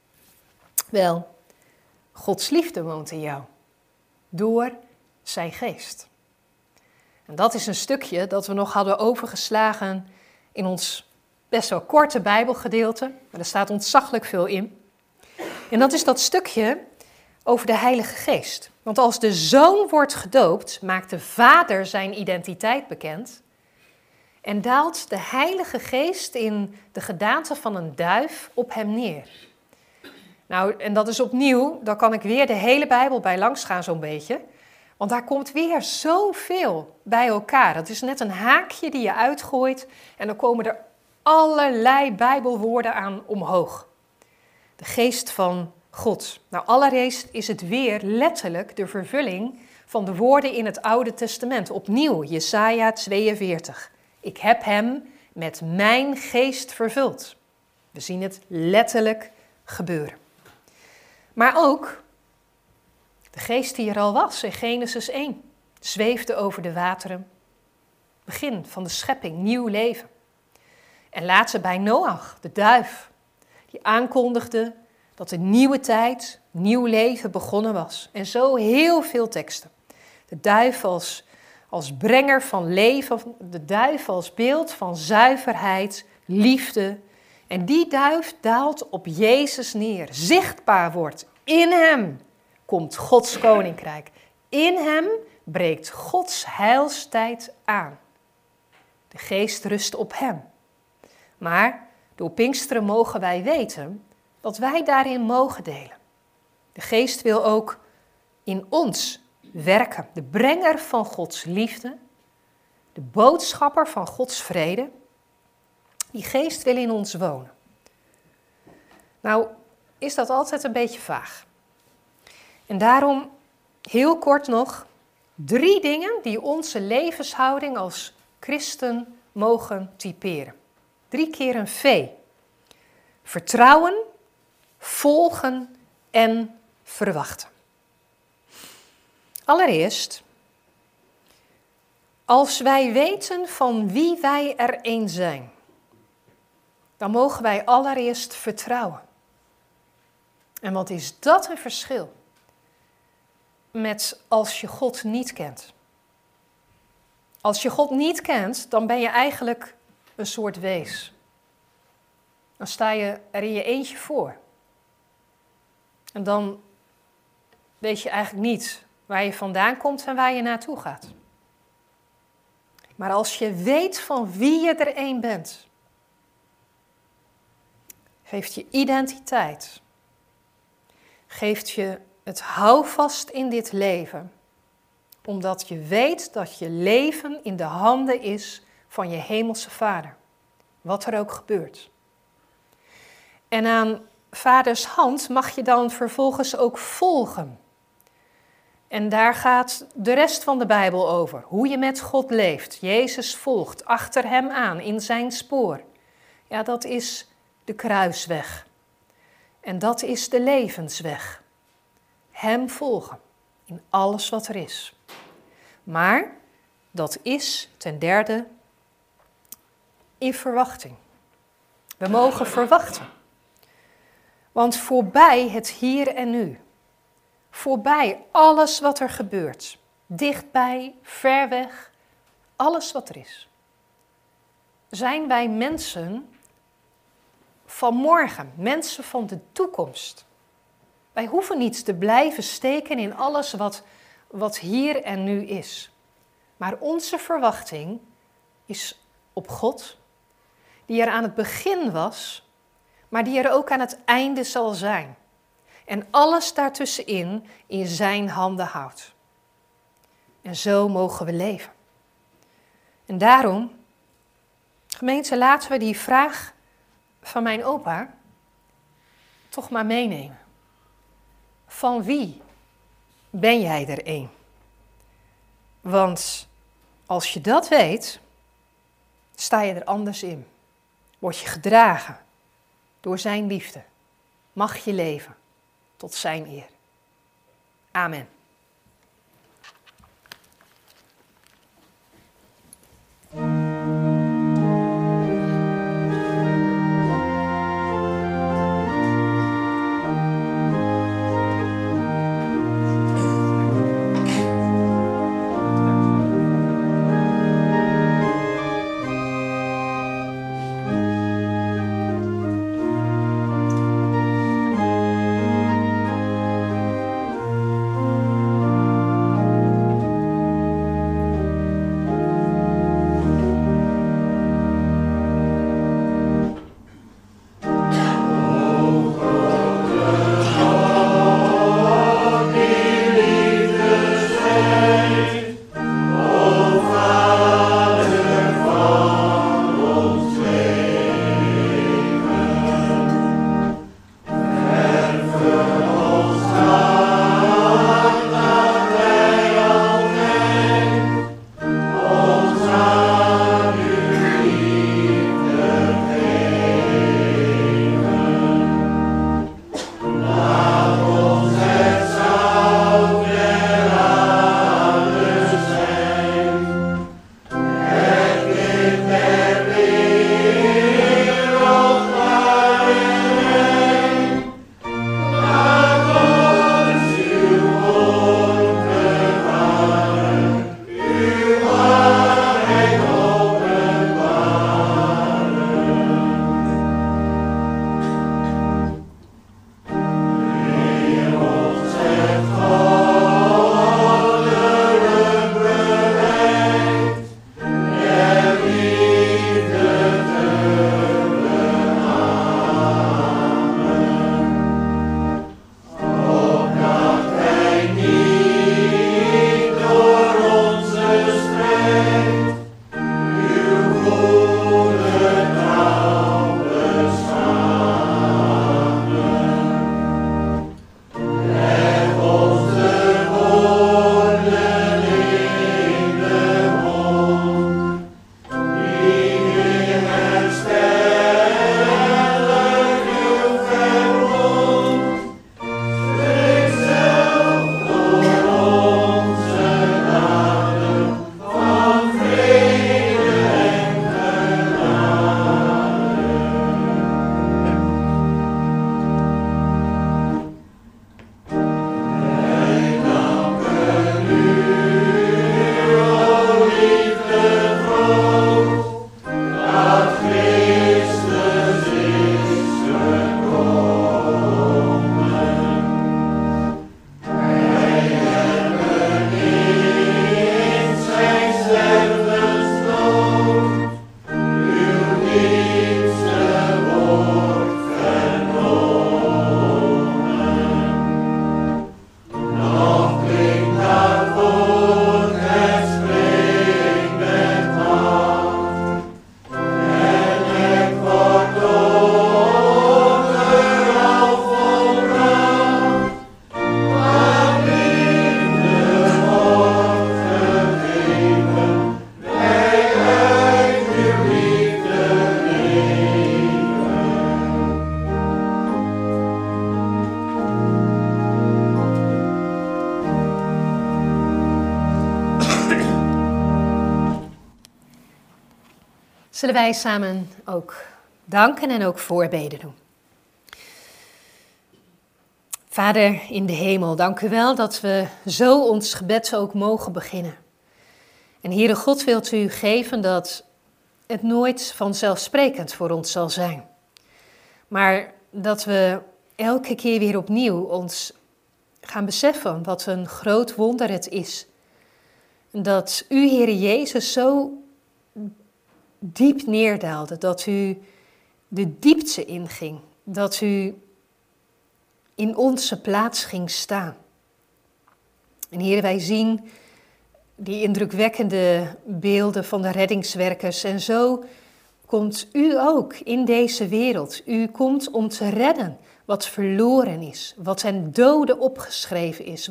Wel, Gods liefde woont in jou, door zijn geest. En dat is een stukje dat we nog hadden overgeslagen in ons best wel korte Bijbelgedeelte, maar er staat ontzaglijk veel in. En dat is dat stukje over de Heilige Geest. Want als de Zoon wordt gedoopt, maakt de Vader zijn identiteit bekend en daalt de Heilige Geest in de gedaante van een duif op hem neer. Nou, en dat is opnieuw, dan kan ik weer de hele Bijbel bij langs gaan zo'n beetje. Want daar komt weer zoveel bij elkaar. Dat is net een haakje die je uitgooit en dan komen er allerlei Bijbelwoorden aan omhoog. De geest van God. Nou, allereerst is het weer letterlijk de vervulling van de woorden in het Oude Testament. Opnieuw, Jesaja 42. Ik heb hem met mijn geest vervuld. We zien het letterlijk gebeuren. Maar ook de geest die er al was in Genesis 1. Zweefde over de wateren. Begin van de schepping, nieuw leven. En later bij Noach, de duif, die aankondigde dat een nieuwe tijd, nieuw leven begonnen was. En zo heel veel teksten. De duif als brenger van leven, de duif als beeld van zuiverheid, liefde. En die duif daalt op Jezus neer, zichtbaar wordt. In hem komt Gods koninkrijk. In hem breekt Gods heilstijd aan. De geest rust op hem. Maar door Pinksteren mogen wij weten dat wij daarin mogen delen. De geest wil ook in ons werken. De brenger van Gods liefde, de boodschapper van Gods vrede. Die geest wil in ons wonen. Nou, is dat altijd een beetje vaag. En daarom heel kort nog 3 dingen die onze levenshouding als christen mogen typeren. 3 keer een V. Vertrouwen, volgen en verwachten. Allereerst, Als wij weten van wie wij er een zijn, dan mogen wij allereerst vertrouwen. En wat is dat een verschil met als je God niet kent? Als je God niet kent, dan ben je eigenlijk een soort wees. Dan sta je er in je eentje voor. En dan weet je eigenlijk niet waar je vandaan komt en waar je naartoe gaat. Maar als je weet van wie je er een bent, geeft je identiteit, geeft je het houvast in dit leven, omdat je weet dat je leven in de handen is van je hemelse Vader, wat er ook gebeurt. En aan Vaders hand mag je dan vervolgens ook volgen. En daar gaat de rest van de Bijbel over. Hoe je met God leeft. Jezus volgt achter hem aan in zijn spoor. Ja, dat is de kruisweg. En dat is de levensweg. Hem volgen in alles wat er is. Maar dat is ten derde in verwachting. We mogen verwachten. Want voorbij het hier en nu, voorbij alles wat er gebeurt, dichtbij, ver weg, alles wat er is, zijn wij mensen van morgen, mensen van de toekomst. Wij hoeven niet te blijven steken in alles wat hier en nu is. Maar onze verwachting is op God, die er aan het begin was, maar die er ook aan het einde zal zijn. En alles daartussenin in zijn handen houdt. En zo mogen we leven. En daarom, gemeente, laten we die vraag van mijn opa toch maar meenemen. Van wie ben jij er een? Want als je dat weet, sta je er anders in. Word je gedragen door zijn liefde. Mag je leven tot zijn eer. Amen. Zullen wij samen ook danken en ook voorbeden doen. Vader in de hemel, dank u wel dat we zo ons gebed ook mogen beginnen. En Heere God, wilt u geven dat het nooit vanzelfsprekend voor ons zal zijn. Maar dat we elke keer weer opnieuw ons gaan beseffen wat een groot wonder het is. Dat u, Heere Jezus, zo diep neerdaalde, dat u de diepte inging, dat u in onze plaats ging staan. En Heere, wij zien die indrukwekkende beelden van de reddingswerkers en zo komt u ook in deze wereld. U komt om te redden wat verloren is, wat ten dode opgeschreven is,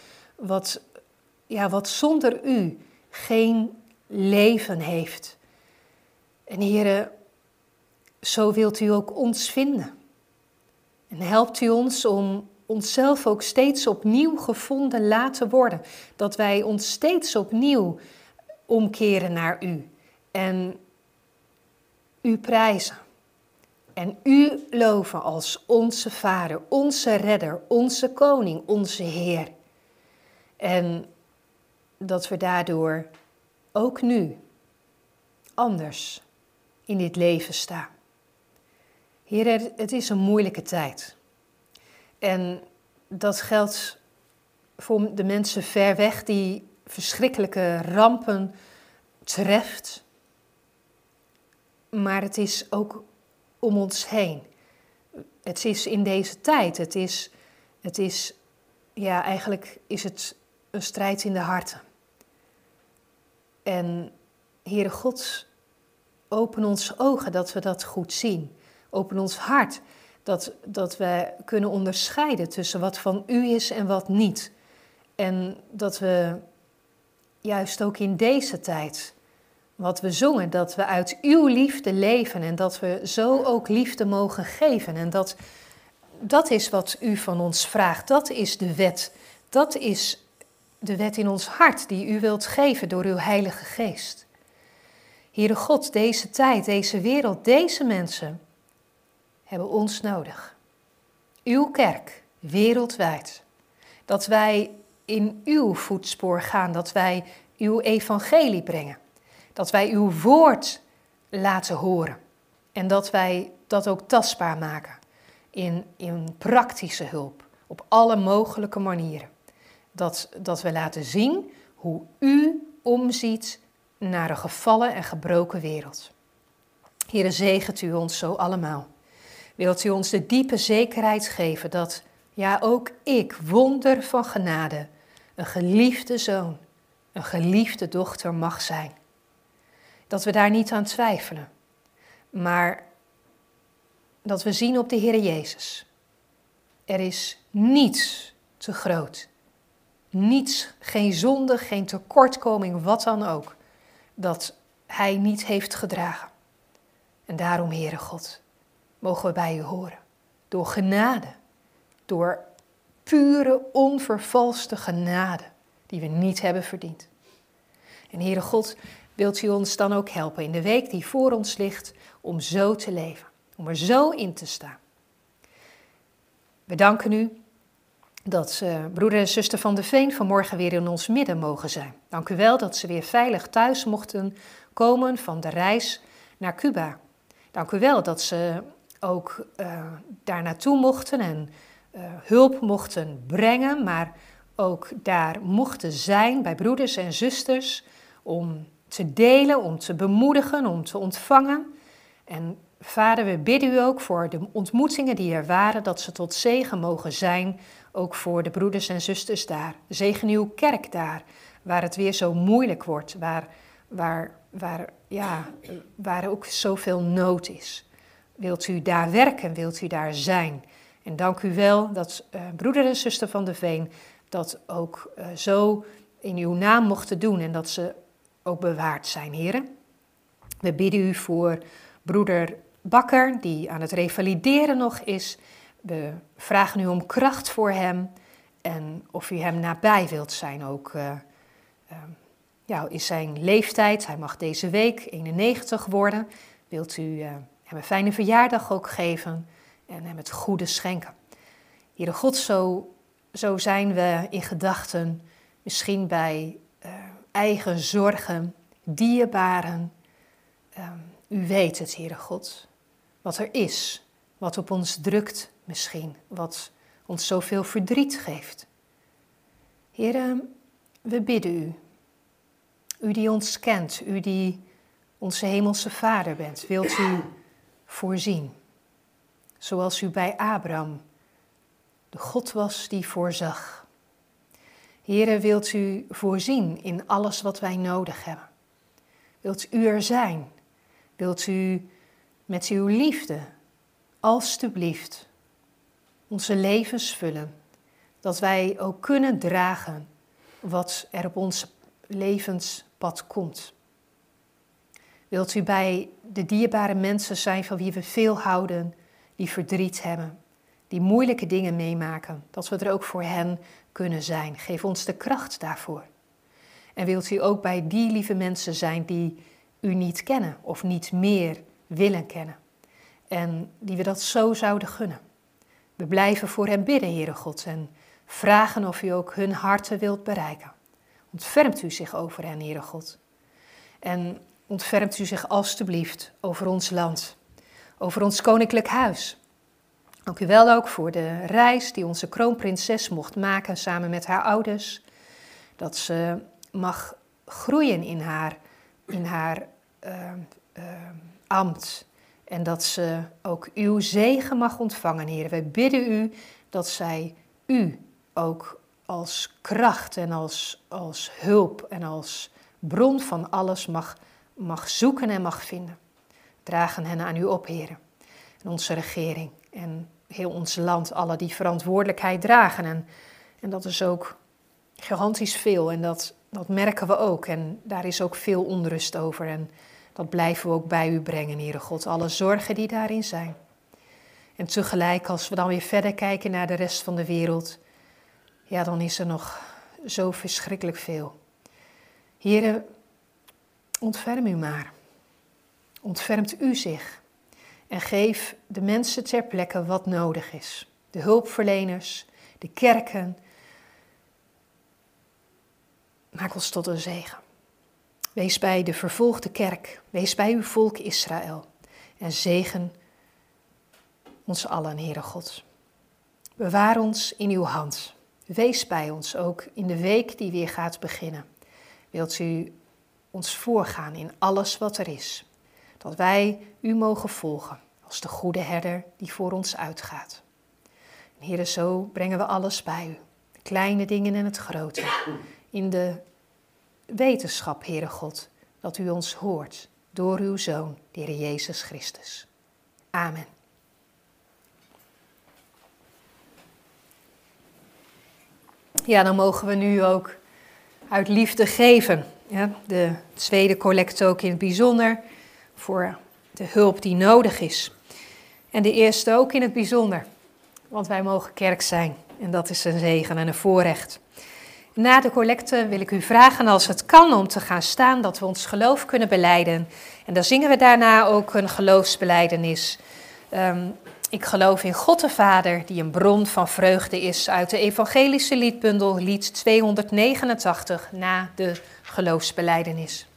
wat zonder u geen leven heeft. En Heere, zo wilt u ook ons vinden. En helpt u ons om onszelf ook steeds opnieuw gevonden laten worden. Dat wij ons steeds opnieuw omkeren naar u. En u prijzen. En u loven als onze Vader, onze Redder, onze Koning, onze Heer. En dat we daardoor ook nu anders in dit leven staan. Heer, het is een moeilijke tijd. En dat geldt voor de mensen ver weg die verschrikkelijke rampen treft. Maar het is ook om ons heen. Het is in deze tijd. Eigenlijk is het een strijd in de harten. En Heere God, open onze ogen dat we dat goed zien. Open ons hart dat we kunnen onderscheiden tussen wat van u is en wat niet. En dat we juist ook in deze tijd, wat we zongen, dat we uit uw liefde leven en dat we zo ook liefde mogen geven. En dat is wat u van ons vraagt. Dat is de wet. Dat is de wet in ons hart die u wilt geven door uw Heilige Geest. Heere God, deze tijd, deze wereld, deze mensen hebben ons nodig. Uw kerk, wereldwijd. Dat wij in uw voetspoor gaan, dat wij uw evangelie brengen. Dat wij uw woord laten horen. En dat wij dat ook tastbaar maken in praktische hulp, op alle mogelijke manieren. Dat we laten zien hoe u omziet naar een gevallen en gebroken wereld. Heere, zegent u ons zo allemaal. Wilt u ons de diepe zekerheid geven dat, ja ook ik, wonder van genade, een geliefde zoon, een geliefde dochter mag zijn. Dat we daar niet aan twijfelen, maar dat we zien op de Heer Jezus. Er is niets te groot, niets, geen zonde, geen tekortkoming, wat dan ook, dat hij niet heeft gedragen. En daarom, Heere God, mogen we bij u horen. Door genade, door pure, onvervalste genade, die we niet hebben verdiend. En Heere God, wilt u ons dan ook helpen in de week die voor ons ligt, om zo te leven, om er zo in te staan. We danken u dat broeder en zuster van de Veen vanmorgen weer in ons midden mogen zijn. Dank u wel dat ze weer veilig thuis mochten komen van de reis naar Cuba. Dank u wel dat ze ook daar naartoe mochten en hulp mochten brengen, maar ook daar mochten zijn bij broeders en zusters om te delen, om te bemoedigen, om te ontvangen. En Vader, we bidden u ook voor de ontmoetingen die er waren, dat ze tot zegen mogen zijn, ook voor de broeders en zusters daar. Zegen uw kerk daar, waar het weer zo moeilijk wordt, waar ook zoveel nood is. Wilt u daar werken, wilt u daar zijn? En dank u wel dat broeder en zuster van de Veen dat ook zo in uw naam mochten doen en dat ze ook bewaard zijn, heren. We bidden u voor broeder Bakker, die aan het revalideren nog is. We vragen u om kracht voor hem en of u hem nabij wilt zijn ook is zijn leeftijd. Hij mag deze week 91 worden. Wilt u hem een fijne verjaardag ook geven en hem het goede schenken. Heere God, zo zijn we in gedachten misschien bij eigen zorgen, dierbaren. U weet het, Heere God, wat er is, wat op ons drukt misschien, wat ons zoveel verdriet geeft. Heere, we bidden u. U die ons kent, u die onze hemelse Vader bent, wilt u voorzien. Zoals u bij Abraham de God was die voorzag. Heere, wilt u voorzien in alles wat wij nodig hebben. Wilt u er zijn? Wilt u met uw liefde, alstublieft, onze levens vullen, dat wij ook kunnen dragen wat er op ons levenspad komt. Wilt u bij de dierbare mensen zijn van wie we veel houden, die verdriet hebben, die moeilijke dingen meemaken, dat we er ook voor hen kunnen zijn. Geef ons de kracht daarvoor. En wilt u ook bij die lieve mensen zijn die u niet kennen of niet meer willen kennen. En die we dat zo zouden gunnen. We blijven voor hen bidden, Heere God, en vragen of u ook hun harten wilt bereiken. Ontfermt u zich over hen, Heere God. En ontfermt u zich alstublieft over ons land, over ons koninklijk huis. Dank u wel ook voor de reis die onze kroonprinses mocht maken samen met haar ouders. Dat ze mag groeien in haar ambt. En dat ze ook uw zegen mag ontvangen, Heer. Wij bidden u dat zij u ook als kracht en als hulp en als bron van alles mag zoeken en mag vinden. Dragen hen aan u op, Heer. En onze regering en heel ons land, alle die verantwoordelijkheid dragen. En dat is ook gigantisch veel en dat merken we ook. En daar is ook veel onrust over en dat blijven we ook bij u brengen, Heere God. Alle zorgen die daarin zijn. En tegelijk, als we dan weer verder kijken naar de rest van de wereld, ja, dan is er nog zo verschrikkelijk veel. Heere, ontferm u maar. Ontfermt u zich. En geef de mensen ter plekke wat nodig is. De hulpverleners, de kerken. Maak ons tot een zegen. Wees bij de vervolgde kerk. Wees bij uw volk Israël. En zegen ons allen, Heere God. Bewaar ons in uw hand. Wees bij ons ook in de week die weer gaat beginnen. Wilt u ons voorgaan in alles wat er is. Dat wij u mogen volgen als de goede herder die voor ons uitgaat. En Heere, zo brengen we alles bij u. De kleine dingen en het grote. In de wetenschap, Heere God, dat u ons hoort door uw Zoon, de Heer Jezus Christus. Amen. Ja, dan mogen we nu ook uit liefde geven. Ja, de tweede collecte ook in het bijzonder voor de hulp die nodig is. En de eerste ook in het bijzonder, want wij mogen kerk zijn. En dat is een zegen en een voorrecht. Na de collecte wil ik u vragen, als het kan, om te gaan staan, dat we ons geloof kunnen belijden. En dan zingen we daarna ook een geloofsbelijdenis. Ik geloof in God de Vader, die een bron van vreugde is, uit de evangelische liedbundel, lied 289, na de geloofsbelijdenis.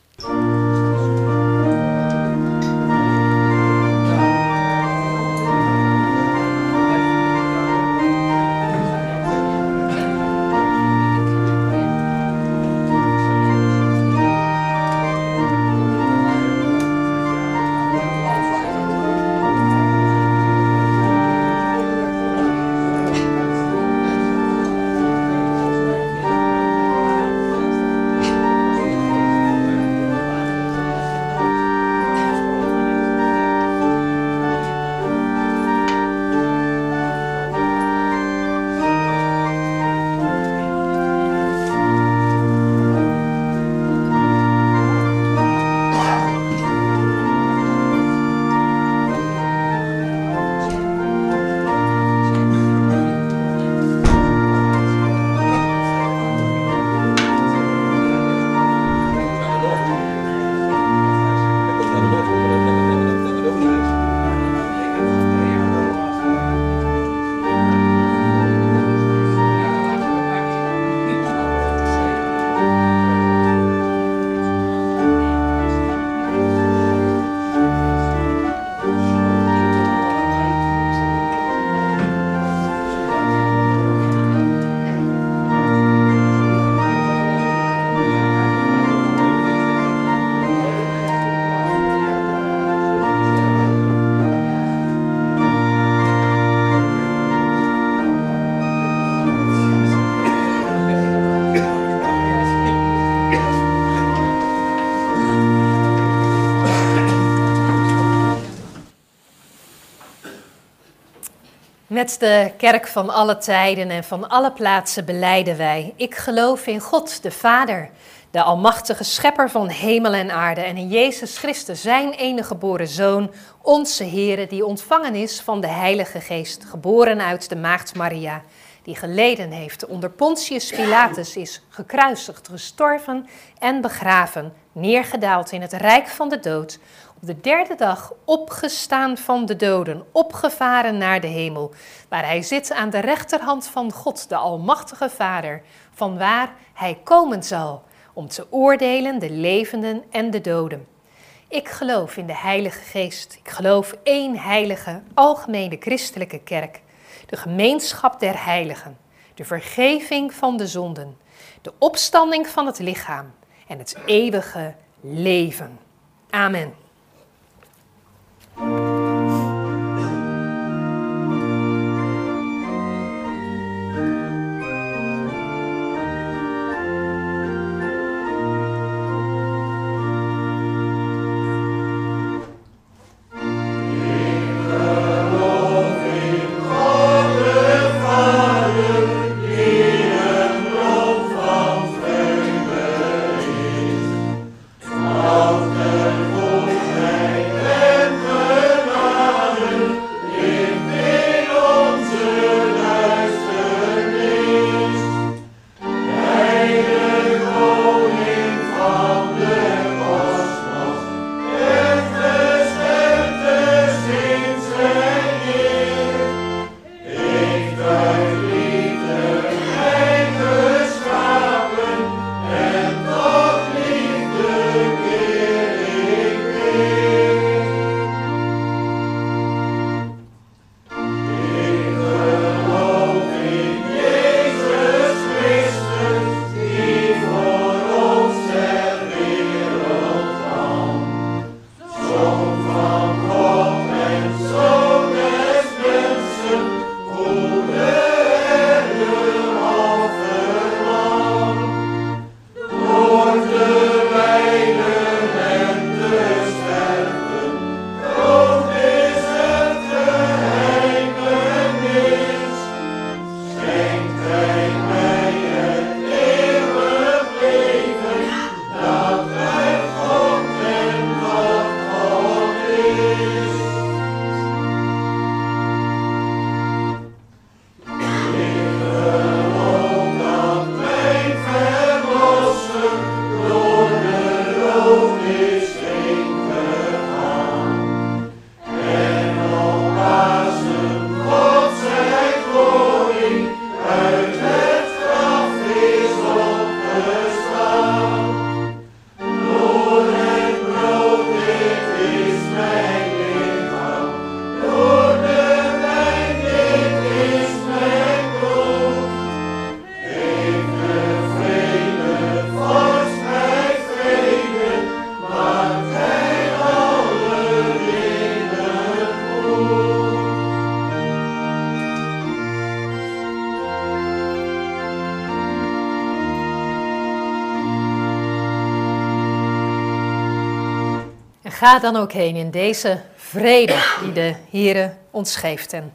Met de kerk van alle tijden en van alle plaatsen belijden wij: ik geloof in God, de Vader, de almachtige schepper van hemel en aarde, en in Jezus Christus, zijn enige geboren Zoon, onze Heere, die ontvangen is van de Heilige Geest, geboren uit de maagd Maria, die geleden heeft onder Pontius Pilatus, is gekruisigd, gestorven en begraven, neergedaald in het rijk van de dood, op de derde dag opgestaan van de doden, opgevaren naar de hemel, waar hij zit aan de rechterhand van God, de almachtige Vader, vanwaar hij komen zal om te oordelen de levenden en de doden. Ik geloof in de Heilige Geest. Ik geloof één heilige, algemene christelijke kerk, de gemeenschap der heiligen, de vergeving van de zonden, de opstanding van het lichaam en het eeuwige leven. Amen. Ga dan ook heen in deze vrede die de Heere ons geeft. En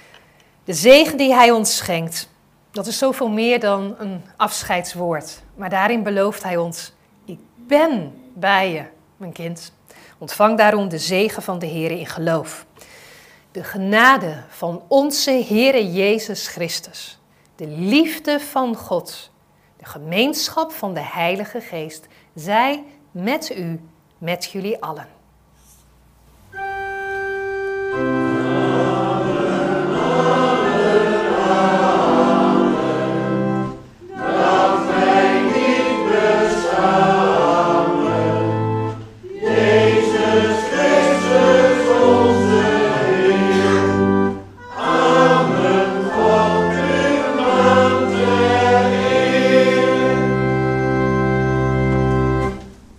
de zegen die hij ons schenkt, dat is zoveel meer dan een afscheidswoord. Maar daarin belooft hij ons: ik ben bij je, mijn kind. Ontvang daarom de zegen van de Heere in geloof. De genade van onze Heere Jezus Christus, de liefde van God, de gemeenschap van de Heilige Geest, zij met u, met jullie allen.